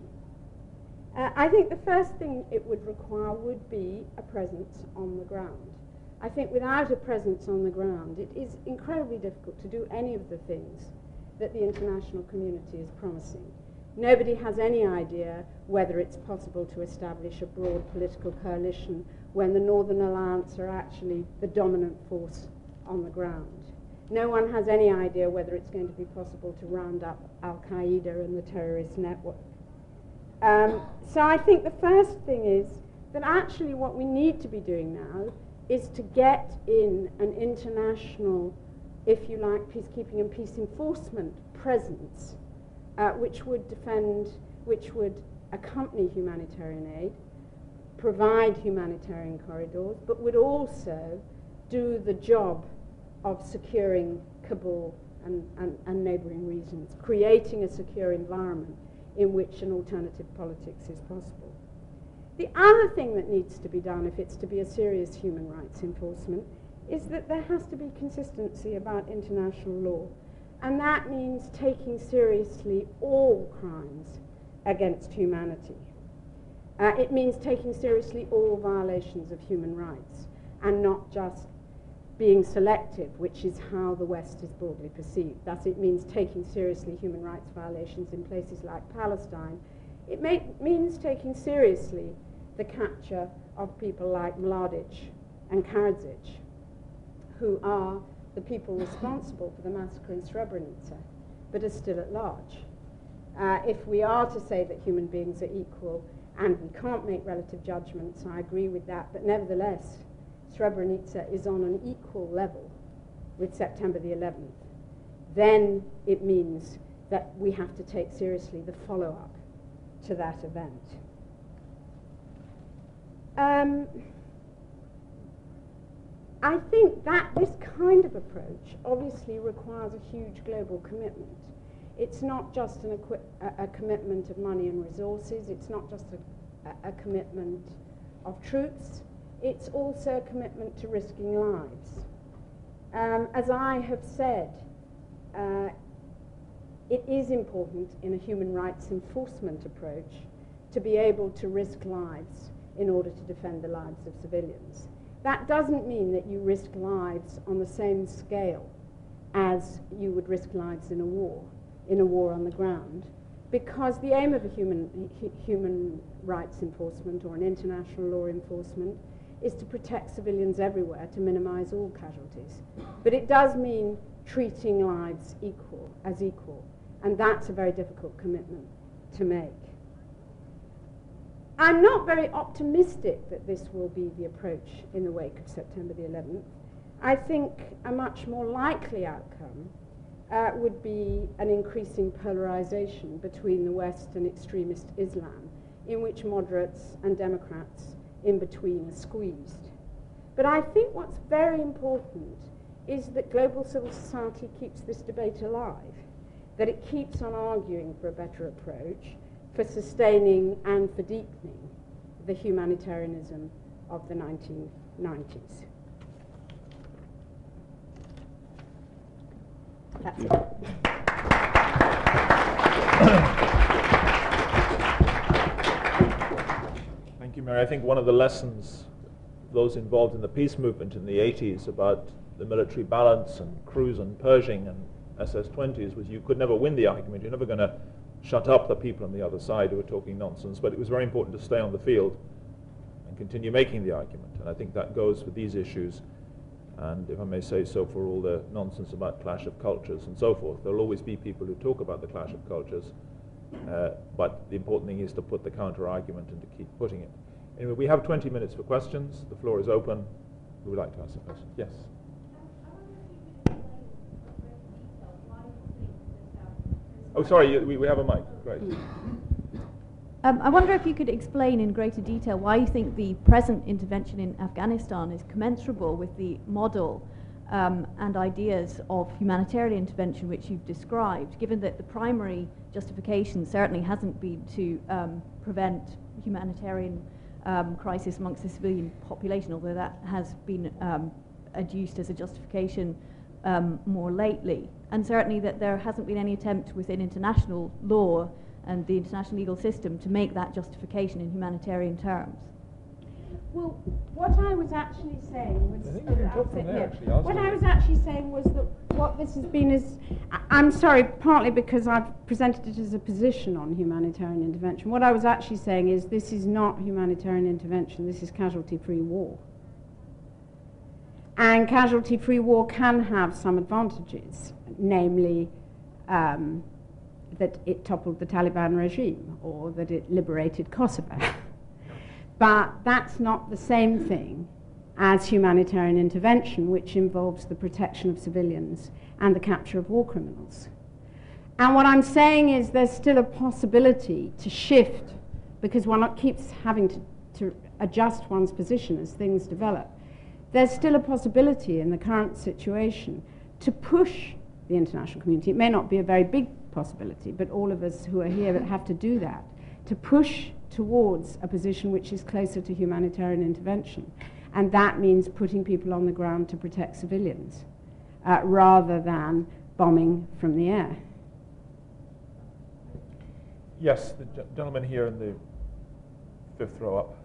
I think the first thing it would require would be a presence on the ground. I think without a presence on the ground, it is incredibly difficult to do any of the things that the international community is promising. Nobody has any idea whether it's possible to establish a broad political coalition when the Northern Alliance are actually the dominant force on the ground. No one has any idea whether it's going to be possible to round up Al-Qaeda and the terrorist network. So I think the first thing is that actually what we need to be doing now is to get in an international, if you like, peacekeeping and peace enforcement presence, which would defend, which would accompany humanitarian aid, provide humanitarian corridors, but would also do the job of securing Kabul and neighbouring regions, creating a secure environment in which an alternative politics is possible. The other thing that needs to be done if it's to be a serious human rights enforcement is that there has to be consistency about international law. And that means taking seriously all crimes against humanity. It means taking seriously all violations of human rights and not just being selective, which is how the West is broadly perceived. Thus, it means taking seriously human rights violations in places like Palestine. It means taking seriously the capture of people like Mladic and Karadzic, who are the people responsible for the massacre in Srebrenica, but are still at large. If we are to say that human beings are equal, and we can't make relative judgments, I agree with that, but nevertheless, Srebrenica is on an equal level with September the 11th, then it means that we have to take seriously the follow-up to that event. I think that this kind of approach obviously requires a huge global commitment. It's not just a commitment of money and resources, it's not just a commitment of troops, it's also a commitment to risking lives. As I have said, it is important in a human rights enforcement approach to be able to risk lives in order to defend the lives of civilians. that doesn't mean that you risk lives on the same scale as you would risk lives in a war on the ground, because the aim of a human rights enforcement or an international law enforcement is to protect civilians everywhere, to minimize all casualties. But it does mean treating lives as equal, and that's a very difficult commitment to make. I'm not very optimistic that this will be the approach in the wake of September the 11th. I think a much more likely outcome would be an increasing polarization between the West and extremist Islam, in which moderates and Democrats in between are squeezed. But I think what's very important is that global civil society keeps this debate alive, that it keeps on arguing for a better approach, for sustaining and for deepening the humanitarianism of the 1990s. That's it. Thank you, Mary. I think one of the lessons those involved in the peace movement in the 80s about the military balance and crews and Pershing and SS-20s was you could never win the argument. You're never going to shut up the people on the other side who are talking nonsense, but it was very important to stay on the field and continue making the argument. And I think that goes with these issues, and if I may say so, for all the nonsense about clash of cultures and so forth. There will always be people who talk about the clash of cultures, but the important thing is to put the counter-argument and to keep putting it. Anyway, we have 20 minutes for questions. The floor is open. Who would like to ask a question? Yes? Oh, sorry, we have a mic. Great. I wonder if you could explain in greater detail why you think the present intervention in Afghanistan is commensurable with the model and ideas of humanitarian intervention which you've described, given that the primary justification certainly hasn't been to prevent humanitarian crisis amongst the civilian population, although that has been adduced as a justification more lately. And certainly that there hasn't been any attempt within international law and the international legal system to make that justification in humanitarian terms. Well, what I was actually saying was... I think we can talk from there, actually. What I was actually saying was that what this has been is... I'm sorry, partly because I've presented it as a position on humanitarian intervention. What I was actually saying is this is not humanitarian intervention, this is casualty-free war. And casualty-free war can have some advantages, namely that it toppled the Taliban regime or that it liberated Kosovo. But that's not the same thing as humanitarian intervention, which involves the protection of civilians and the capture of war criminals. And what I'm saying is there's still a possibility to shift, because one keeps having to adjust one's position as things develop. There's still a possibility in the current situation to push the international community. It may not be a very big possibility, but all of us who are here have to do that, to push towards a position which is closer to humanitarian intervention. And that means putting people on the ground to protect civilians rather than bombing from the air. Yes, the gentleman here in the fifth row up.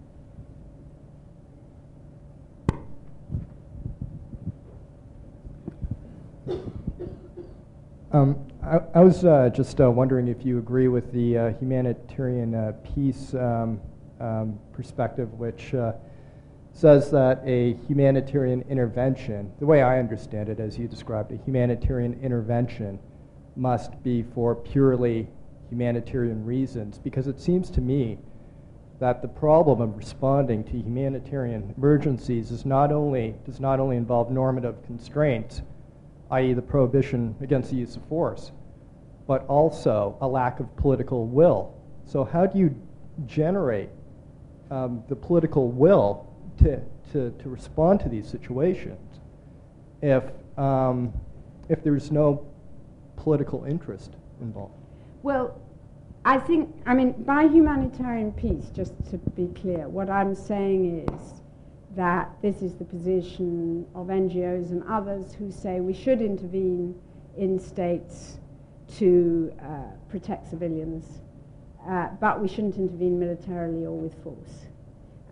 I was just wondering if you agree with the humanitarian peace perspective, which says that a humanitarian intervention, the way I understand it, as you described, a humanitarian intervention must be for purely humanitarian reasons, because it seems to me that the problem of responding to humanitarian emergencies does not only involve normative constraints, i.e. the prohibition against the use of force, but also a lack of political will. So how do you generate the political will to respond to these situations if there's no political interest involved? Well, I mean, by humanitarian peace, just to be clear, what I'm saying is that this is the position of NGOs and others who say we should intervene in states to protect civilians, but we shouldn't intervene militarily or with force.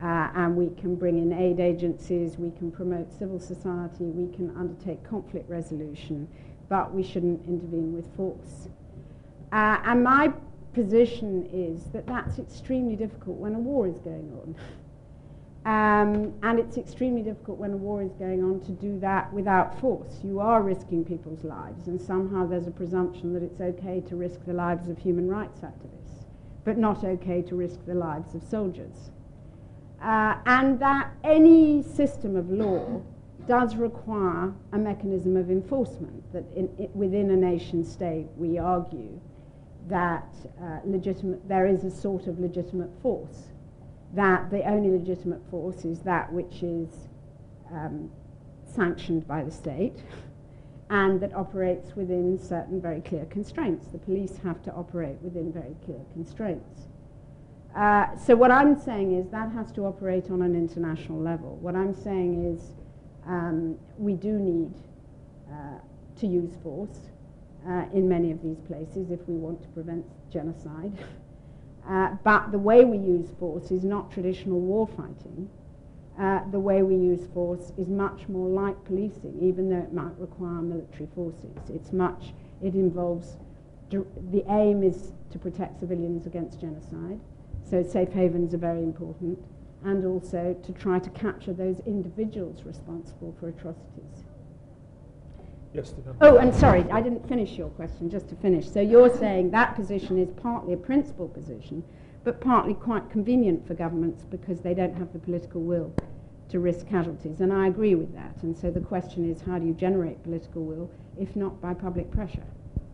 and we can bring in aid agencies, we can promote civil society, we can undertake conflict resolution, but we shouldn't intervene with force. And my position is that that's extremely difficult when a war is going on. And it's extremely difficult when a war is going on to do that without force. You are risking people's lives, and somehow there's a presumption that it's okay to risk the lives of human rights activists, but not okay to risk the lives of soldiers. And that any system of law does require a mechanism of enforcement, that within a nation state we argue that there is a sort of legitimate force, that the only legitimate force is that which is sanctioned by the state and that operates within certain very clear constraints. The police have to operate within very clear constraints. So what I'm saying is that has to operate on an international level. What I'm saying is we do need to use force in many of these places if we want to prevent genocide. But the way we use force is not traditional war fighting. The way we use force is much more like policing, even though it might require military forces. It involves, the aim is to protect civilians against genocide, so safe havens are very important, and also to try to capture those individuals responsible for atrocities. Yes, Stephen. Oh, and sorry, I didn't finish your question, just to finish. So you're saying that position is partly a principal position, but partly quite convenient for governments because they don't have the political will to risk casualties. And I agree with that. And so the question is, how do you generate political will, if not by public pressure?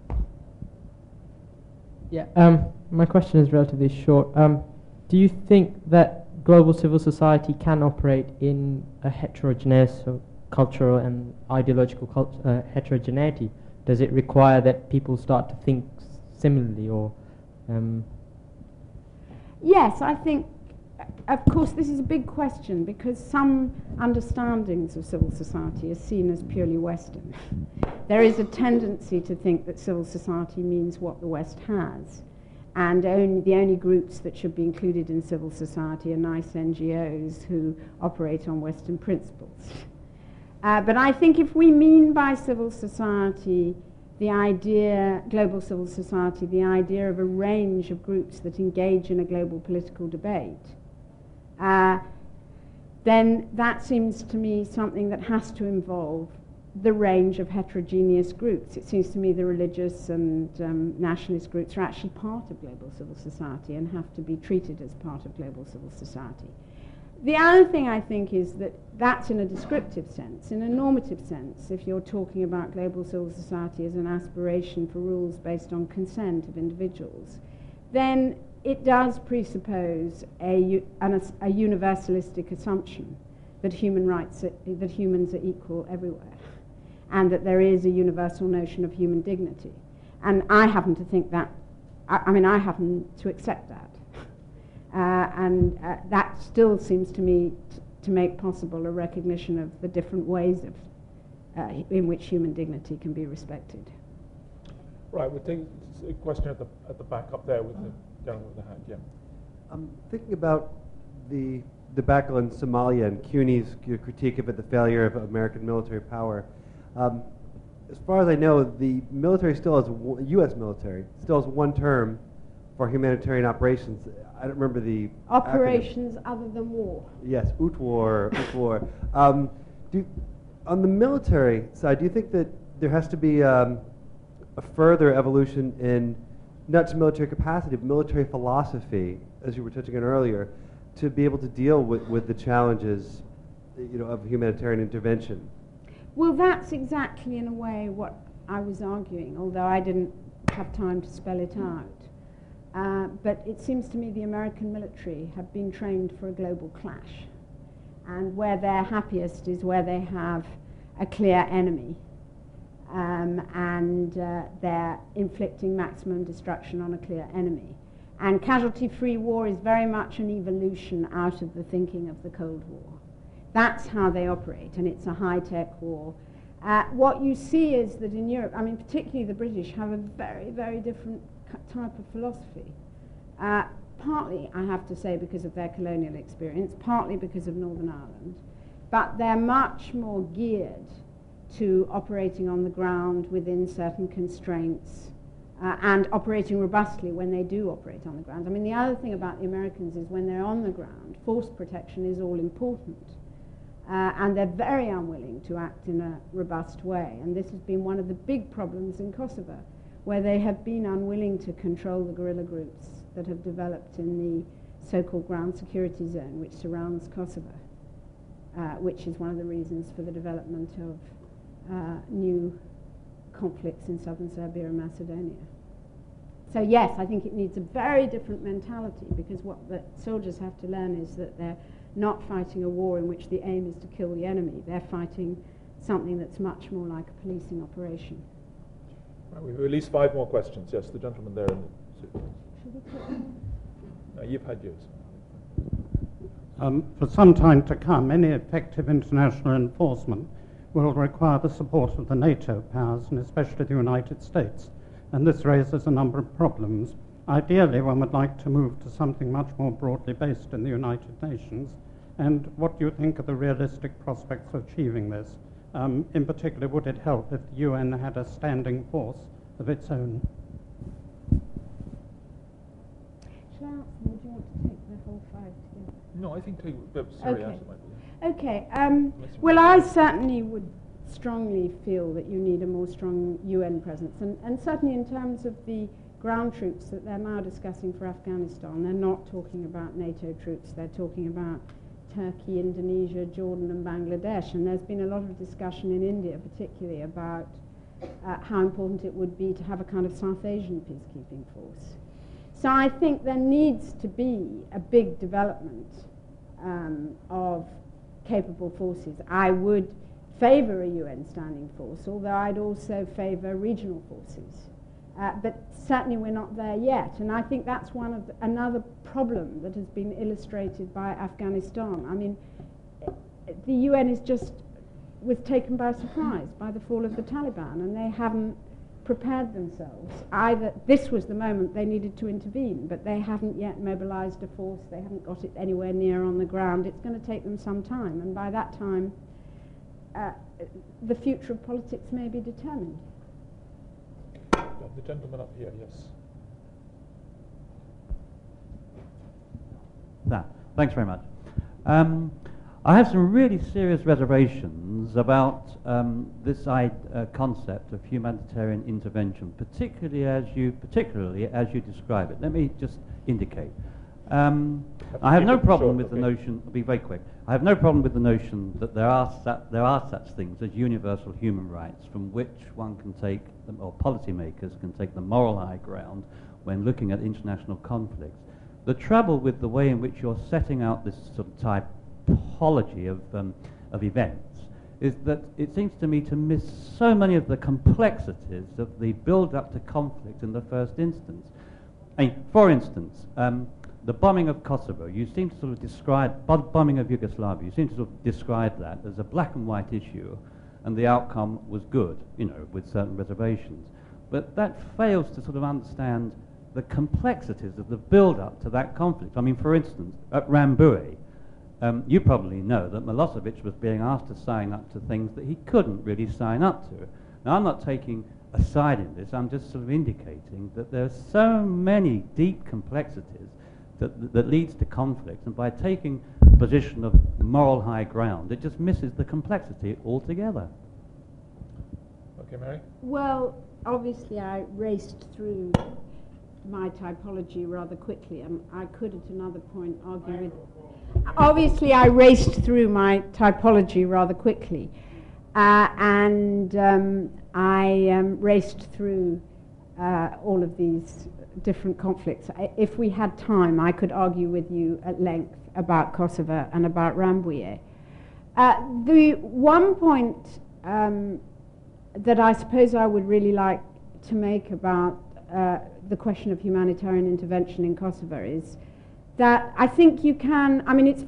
Yeah, my question is relatively short. Do you think that global civil society can operate in a heterogeneous cultural and ideological heterogeneity? Does it require that people start to think similarly, or? Yes, I think, of course, this is a big question because some understandings of civil society are seen as purely Western. There is a tendency to think that civil society means what the West has, and the only groups that should be included in civil society are nice NGOs who operate on Western principles. But I think if we mean by civil society the idea, global civil society, the idea of a range of groups that engage in a global political debate, then that seems to me something that has to involve the range of heterogeneous groups. It seems to me the religious and nationalist groups are actually part of global civil society and have to be treated as part of global civil society. The other thing I think is that that's in a descriptive sense. In a normative sense, if you're talking about global civil society as an aspiration for rules based on consent of individuals, then it does presuppose a universalistic assumption that that humans are equal everywhere, and that there is a universal notion of human dignity. And I happen to think that, I happen to accept that. And that still seems to me to make possible a recognition of the different ways in which human dignity can be respected. Right, we'll take a question at the back up there with the gentleman with the hand. Yeah. I'm thinking about the debacle in Somalia and CUNY's critique of it, the failure of American military power. As far as I know, the military still has, U.S. military still has one term for humanitarian operations. I don't remember the operations acronym. Other than war. Yes, UTWAR. On the military side, do you think that there has to be a further evolution in not just military capacity, but military philosophy, as you were touching on earlier, to be able to deal with the challenges, of humanitarian intervention? Well, that's exactly, in a way, what I was arguing, although I didn't have time to spell it out. But it seems to me the American military have been trained for a global clash. And where they're happiest is where they have a clear enemy. And they're inflicting maximum destruction on a clear enemy. And casualty-free war is very much an evolution out of the thinking of the Cold War. That's how they operate, and it's a high-tech war. What you see is that in Europe, particularly the British, have a very, very different type of philosophy. partly, I have to say, because of their colonial experience, partly because of Northern Ireland, but they're much more geared to operating on the ground within certain constraints and operating robustly when they do operate on the ground. I mean, the other thing about the Americans is when they're on the ground, force protection is all important. And they're very unwilling to act in a robust way. And this has been one of the big problems in Kosovo, where they have been unwilling to control the guerrilla groups that have developed in the so-called ground security zone, which surrounds Kosovo, which is one of the reasons for the development of new conflicts in southern Serbia and Macedonia. So yes, I think it needs a very different mentality, because what the soldiers have to learn is that they're not fighting a war in which the aim is to kill the enemy. They're fighting something that's much more like a policing operation. Right, we have at least 5 more questions. Yes, the gentleman there in the suit. No, you've had yours. For some time to come, any effective international enforcement will require the support of the NATO powers, and especially the United States. And this raises a number of problems. Ideally, one would like to move to something much more broadly based in the United Nations. And what do you think are the realistic prospects of achieving this? In particular, would it help if the UN had a standing force of its own? Shall I answer, or do you want to take the whole 5 together? No, I think Okay. answer might be. Okay. Well, I certainly would strongly feel that you need a more strong UN presence. And certainly in terms of the ground troops that they're now discussing for Afghanistan, they're not talking about NATO troops. They're talking about Turkey, Indonesia, Jordan and Bangladesh. And there's been a lot of discussion in India particularly about how important it would be to have a kind of South Asian peacekeeping force. So I think there needs to be a big development of capable forces. I would favour a UN standing force, although I'd also favour regional forces. But certainly we're not there yet, and I think that's another problem that has been illustrated by Afghanistan. I mean, the UN was taken by surprise by the fall of the Taliban, and they haven't prepared themselves. Either this was the moment they needed to intervene, but they haven't yet mobilized a force, they haven't got it anywhere near on the ground. It's going to take them some time, and by that time the future of politics may be determined. The gentleman up here, yes. Thanks very much. I have some really serious reservations about this concept of humanitarian intervention, particularly as you describe it. Let me just indicate. I have no problem with the notion. I'll be very quick. I have no problem with the notion that there are such things as universal human rights, from which one can take, or policymakers can take the moral high ground when looking at international conflicts. The trouble with the way in which you're setting out this sort of typology of events is that it seems to me to miss so many of the complexities of the build-up to conflict in the first instance. I mean, for instance, the bombing of Kosovo, you seem to sort of describe, bombing of Yugoslavia, you seem to sort of describe that as a black and white issue, and the outcome was good, with certain reservations. But that fails to sort of understand the complexities of the build-up to that conflict. I mean, for instance, at Rambouillet, you probably know that Milosevic was being asked to sign up to things that he couldn't really sign up to. Now, I'm not taking a side in this, I'm just sort of indicating that there are so many deep complexities that leads to conflict, and by taking a position of moral high ground, it just misses the complexity altogether. Okay, Mary? Well, obviously I raced through my typology rather quickly. I could at another point argue with... Obviously I raced through my typology rather quickly, and I raced through all of these different conflicts. If we had time, I could argue with you at length about Kosovo and about Rambouillet. The one point that I suppose I would really like to make about the question of humanitarian intervention in Kosovo is that I think you can, I mean,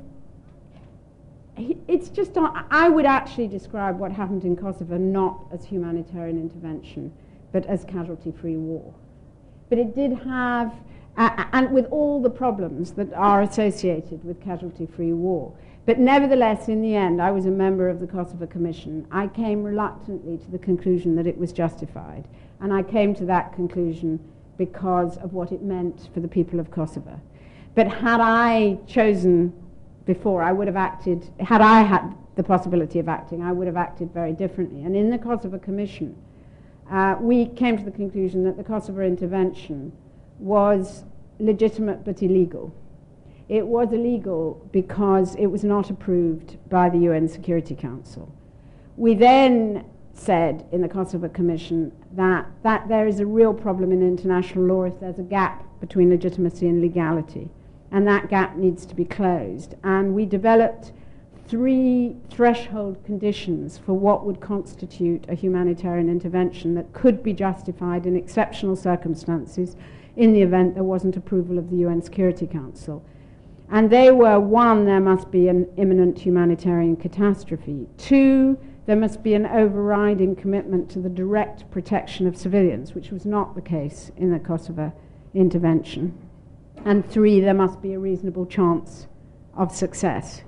it's just, I would actually describe what happened in Kosovo not as humanitarian intervention, but as casualty-free war. But it did have and with all the problems that are associated with casualty-free war. But nevertheless, in the end, I was a member of the Kosovo Commission. I came reluctantly to the conclusion that it was justified, and I came to that conclusion because of what it meant for the people of Kosovo. But had I chosen before, I would have acted, had I had the possibility of acting, I would have acted very differently. And in the Kosovo Commission, we came to the conclusion that the Kosovo intervention was legitimate but illegal. It was illegal because it was not approved by the UN Security Council. We then said in the Kosovo Commission that there is a real problem in international law if there's a gap between legitimacy and legality, and that gap needs to be closed. And we developed 3 threshold conditions for what would constitute a humanitarian intervention that could be justified in exceptional circumstances in the event there wasn't approval of the UN Security Council. And they were: 1, there must be an imminent humanitarian catastrophe; 2, there must be an overriding commitment to the direct protection of civilians, which was not the case in the Kosovo intervention; and 3, there must be a reasonable chance of success.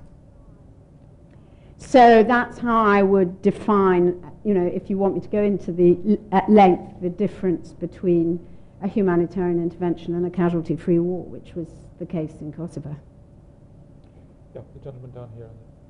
So that's how I would define, if you want me to go into at length, the difference between a humanitarian intervention and a casualty-free war, which was the case in Kosovo. Yeah, the gentleman down here.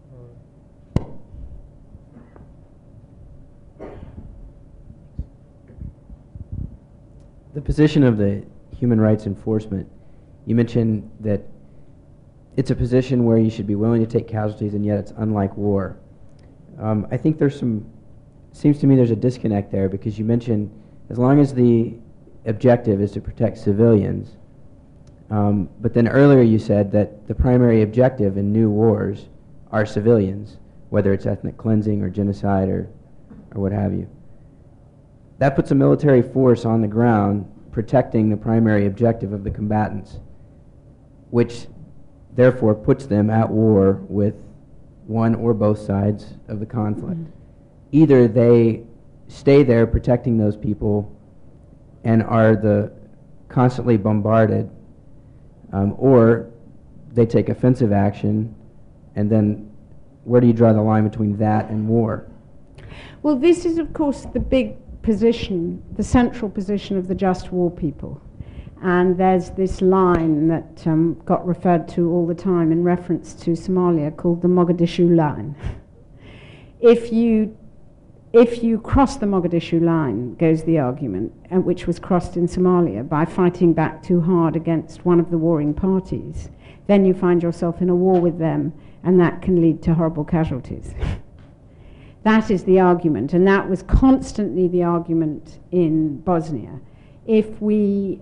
The position of the human rights enforcement, you mentioned that it's a position where you should be willing to take casualties, and yet it's unlike war. I think seems to me there's a disconnect there, because you mentioned as long as the objective is to protect civilians, but then earlier you said that the primary objective in new wars are civilians, whether it's ethnic cleansing or genocide or what have you. That puts a military force on the ground protecting the primary objective of the combatants, which therefore puts them at war with one or both sides of the conflict. Mm-hmm. Either they stay there protecting those people and are constantly bombarded, or they take offensive action, and then where do you draw the line between that and war? Well, this is, of course, the big position, the central position of the Just War people. And there's this line that got referred to all the time in reference to Somalia called the Mogadishu line. If you cross the Mogadishu line, goes the argument, which was crossed in Somalia by fighting back too hard against one of the warring parties, then you find yourself in a war with them, and that can lead to horrible casualties. That is the argument, and that was constantly the argument in Bosnia. If we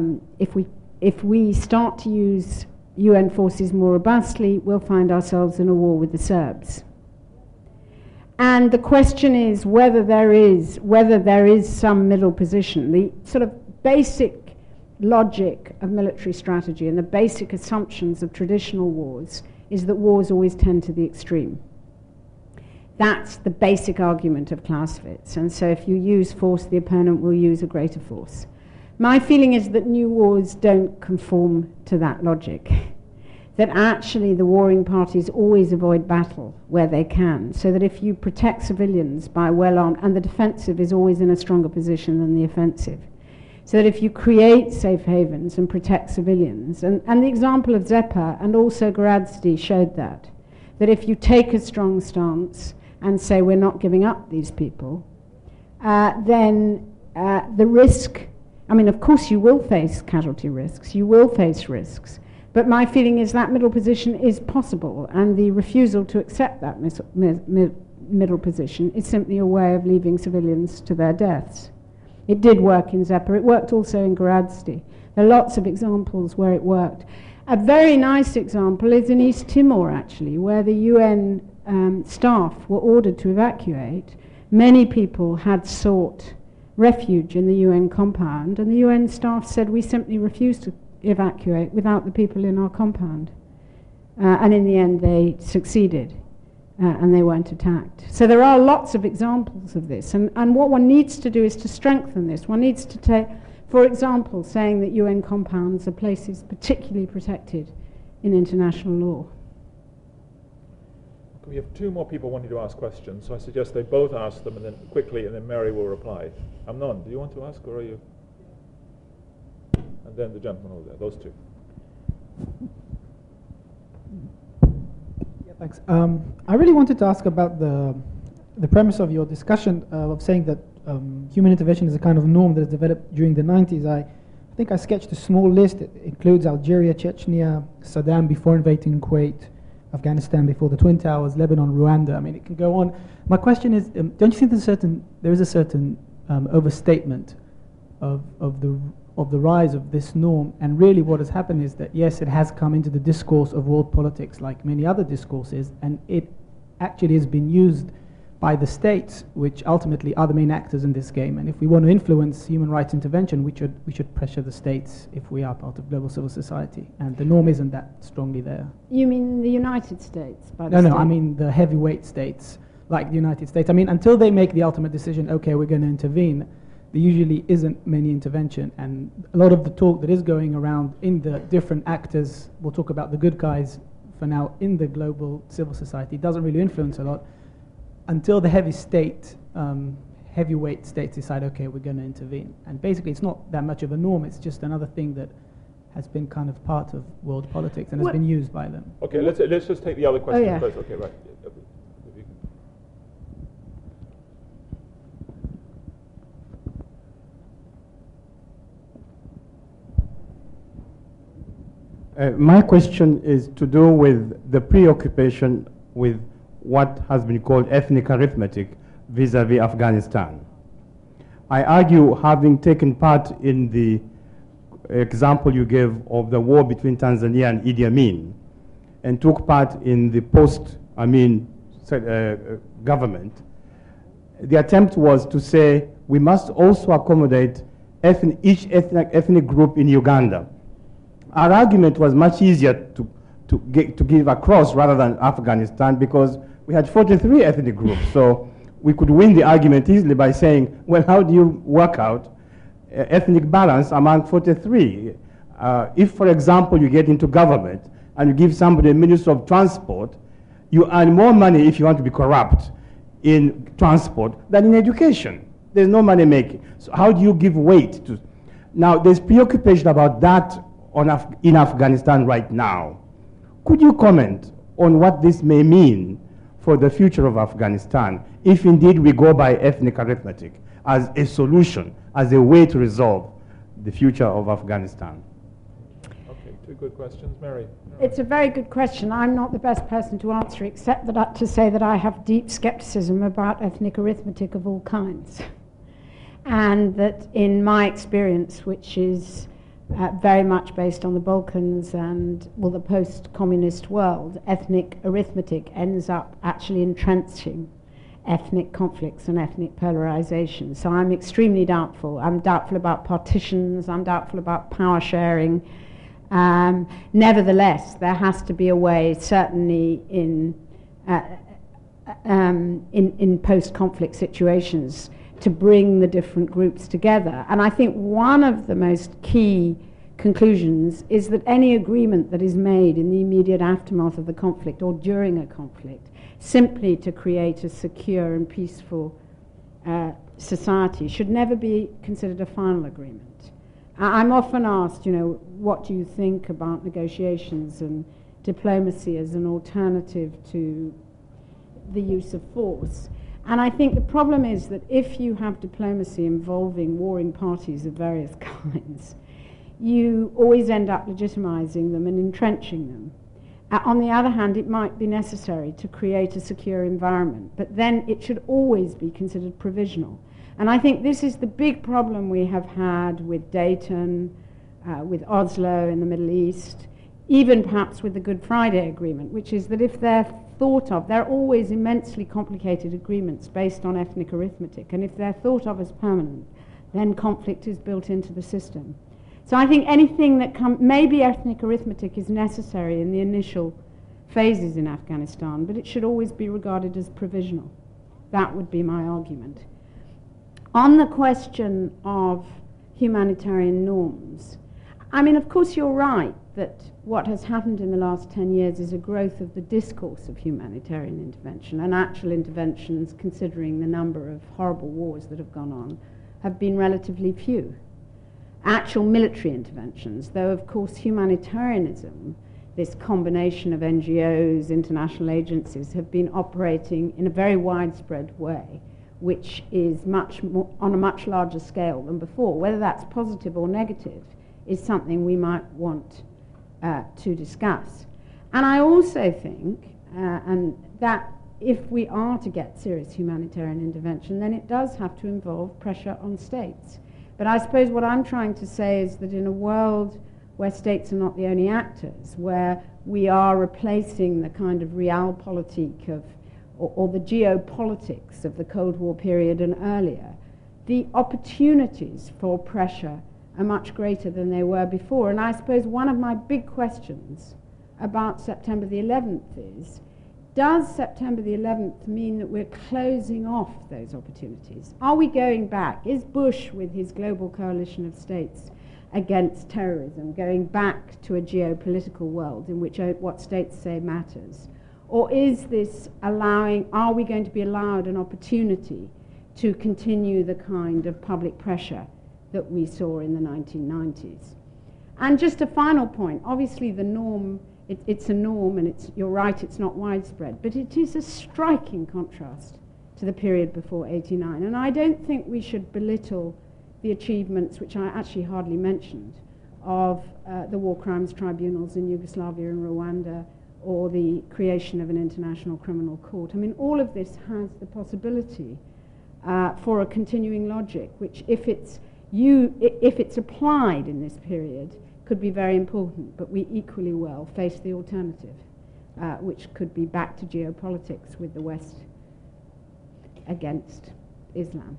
start to use UN forces more robustly, we'll find ourselves in a war with the Serbs. And the question is whether there is some middle position. The sort of basic logic of military strategy and the basic assumptions of traditional wars is that wars always tend to the extreme. That's the basic argument of Clausewitz. And so if you use force, the opponent will use a greater force. My feeling is that new wars don't conform to that logic. That actually the warring parties always avoid battle where they can, so that if you protect civilians by well-armed, and the defensive is always in a stronger position than the offensive, so that if you create safe havens and protect civilians, and the example of Zepa and also Goradsky showed that if you take a strong stance and say we're not giving up these people, then the risk, I mean, of course you will face casualty risks, you will face risks, but my feeling is that middle position is possible, and the refusal to accept that middle position is simply a way of leaving civilians to their deaths. It did work in Zepa, it worked also in Goradsky. There are lots of examples where it worked. A very nice example is in East Timor, actually, where the UN staff were ordered to evacuate. Many people had sought refuge in the UN compound, and the UN staff said, we simply refuse to evacuate without the people in our compound. And in the end, they succeeded, and they weren't attacked. So there are lots of examples of this, and what one needs to do is to strengthen this. One needs to For example, saying that UN compounds are places particularly protected in international law. We have two more people wanting to ask questions, so I suggest they both ask them and then quickly, and then Mary will reply. Amnon, do you want to ask, or are you? And then the gentleman over there, those two. Yeah, thanks. I really wanted to ask about the premise of your discussion of saying that human intervention is a kind of norm that has developed during the 90s. I think I sketched a small list. It includes Algeria, Chechnya, Saddam before invading Kuwait, Afghanistan before the Twin Towers, Lebanon, Rwanda. I mean, it can go on. My question is, don't you think there is a certain overstatement of the rise of this norm? And really what has happened is that, yes, it has come into the discourse of world politics like many other discourses, and it actually has been used by the states, which ultimately are the main actors in this game. And if we want to influence human rights intervention, we should pressure the states if we are part of global civil society. And the norm isn't that strongly there. You mean the United States? No, I mean the heavyweight states, like the United States. I mean, until they make the ultimate decision, okay, we're going to intervene, there usually isn't many intervention. And a lot of the talk that is going around in the different actors, we'll talk about the good guys for now, in the global civil society, doesn't really influence a lot until the heavyweight states decide, okay, we're going to intervene. And basically it's not that much of a norm, it's just another thing that has been kind of part of world politics and has been used by them. Okay, let's just take the other question first. Okay, right. My question is to do with the preoccupation with what has been called ethnic arithmetic vis-à-vis Afghanistan. I argue, having taken part in the example you gave of the war between Tanzania and Idi Amin, and took part in the post-Amin government, the attempt was to say we must also accommodate each ethnic group in Uganda. Our argument was much easier to give across rather than Afghanistan, because we had 43 ethnic groups, so we could win the argument easily by saying, well, how do you work out ethnic balance among 43? If, for example, you get into government and you give somebody a minister of transport, you earn more money if you want to be corrupt in transport than in education. There's no money making. So how do you give weight to? Now, there's preoccupation about that in Afghanistan right now. Could you comment on what this may mean for the future of Afghanistan, if indeed we go by ethnic arithmetic as a solution, as a way to resolve the future of Afghanistan? Okay, two good questions. Mary? It's a very good question. I'm not the best person to answer, except that to say that I have deep skepticism about ethnic arithmetic of all kinds. And that in my experience, which is very much based on the Balkans and, well, the post-communist world, ethnic arithmetic ends up actually entrenching ethnic conflicts and ethnic polarization. So I'm extremely doubtful. I'm doubtful about partitions. I'm doubtful about power sharing. Nevertheless, there has to be a way, certainly in post-conflict situations, to bring the different groups together. And I think one of the most key conclusions is that any agreement that is made in the immediate aftermath of the conflict or during a conflict, simply to create a secure and peaceful society, should never be considered a final agreement. I'm often asked, what do you think about negotiations and diplomacy as an alternative to the use of force? And I think the problem is that if you have diplomacy involving warring parties of various kinds, you always end up legitimizing them and entrenching them. On the other hand, it might be necessary to create a secure environment, but then it should always be considered provisional. And I think this is the big problem we have had with Dayton, with Oslo in the Middle East, even perhaps with the Good Friday Agreement, which is that if they're thought of, they're always immensely complicated agreements based on ethnic arithmetic, and if they're thought of as permanent, then conflict is built into the system. So I think anything that maybe ethnic arithmetic is necessary in the initial phases in Afghanistan, but it should always be regarded as provisional. That would be my argument. On the question of humanitarian norms. I mean, of course, you're right that what has happened in the last 10 years is a growth of the discourse of humanitarian intervention, and actual interventions, considering the number of horrible wars that have gone on, have been relatively few. Actual military interventions, though of course humanitarianism, this combination of NGOs, international agencies, have been operating in a very widespread way, which is much more, on a much larger scale than before. Whether that's positive or negative is something we might want to discuss. And I also think and that if we are to get serious humanitarian intervention, then it does have to involve pressure on states. But I suppose what I'm trying to say is that in a world where states are not the only actors, where we are replacing the kind of realpolitik of, or the geopolitics of the Cold War period and earlier, the opportunities for pressure are much greater than they were before. And I suppose one of my big questions about September the 11th is, does September the 11th mean that we're closing off those opportunities? Are we going back? Is Bush, with his global coalition of states against terrorism, going back to a geopolitical world in which what states say matters? Or is this allowing, are we going to be allowed an opportunity to continue the kind of public pressure that we saw in the 1990s? And just a final point, obviously the norm, it's a norm, and you're right, it's not widespread, but it is a striking contrast to the period before '89. And I don't think we should belittle the achievements, which I actually hardly mentioned, of the war crimes tribunals in Yugoslavia and Rwanda, or the creation of an international criminal court. I mean, all of this has the possibility for a continuing logic, which if it's applied in this period, could be very important, but we equally well face the alternative, which could be back to geopolitics with the West against Islam.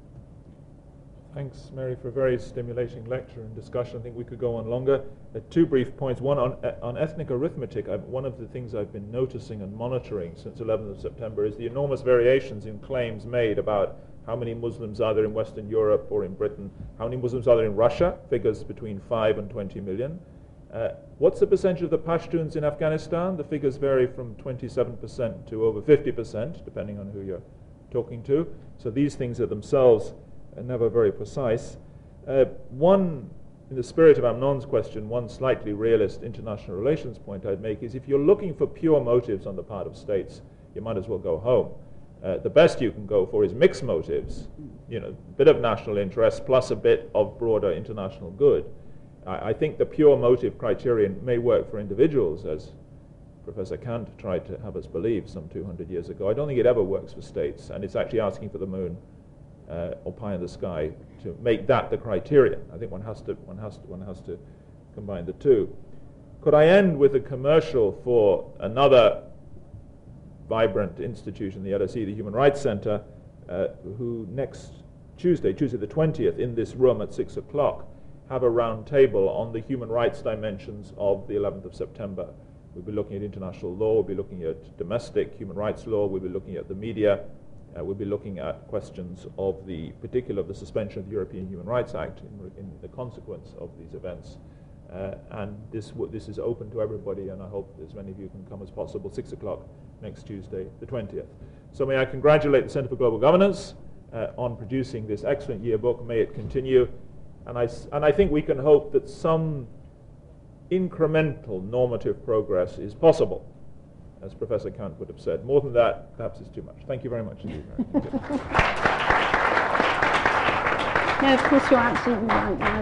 Thanks, Mary, for a very stimulating lecture and discussion. I think we could go on longer. Two brief points. One on ethnic arithmetic. One of the things I've been noticing and monitoring since 11th of September is the enormous variations in claims made about how many Muslims are there in Western Europe or in Britain, how many Muslims are there in Russia, figures between 5 and 20 million. What's the percentage of the Pashtuns in Afghanistan? The figures vary from 27% to over 50%, depending on who you're talking to. So these things are themselves never very precise. One, in the spirit of Amnon's question, one slightly realist international relations point I'd make is if you're looking for pure motives on the part of states, you might as well go home. The best you can go for is mixed motives, a bit of national interest plus a bit of broader international good. I think the pure motive criterion may work for individuals, as Professor Kant tried to have us believe some 200 years ago. I don't think it ever works for states, and it's actually asking for the moon or pie in the sky to make that the criterion. I think one has to combine the two. Could I end with a commercial for another vibrant institution, the LSE, the Human Rights Center, who next Tuesday the 20th, in this room at 6 o'clock, have a round table on the human rights dimensions of the 11th of September. We'll be looking at international law, we'll be looking at domestic human rights law, we'll be looking at the media, we'll be looking at questions of the suspension of the European Human Rights Act in the consequence of these events. And this is open to everybody, and I hope as many of you can come as possible, 6 o'clock next Tuesday, the 20th. So may I congratulate the Center for Global Governance on producing this excellent yearbook. May it continue. And I think we can hope that some incremental normative progress is possible, as Professor Kant would have said. More than that, perhaps is too much. Thank you very much indeed, Mary. No, of course you're absolutely right.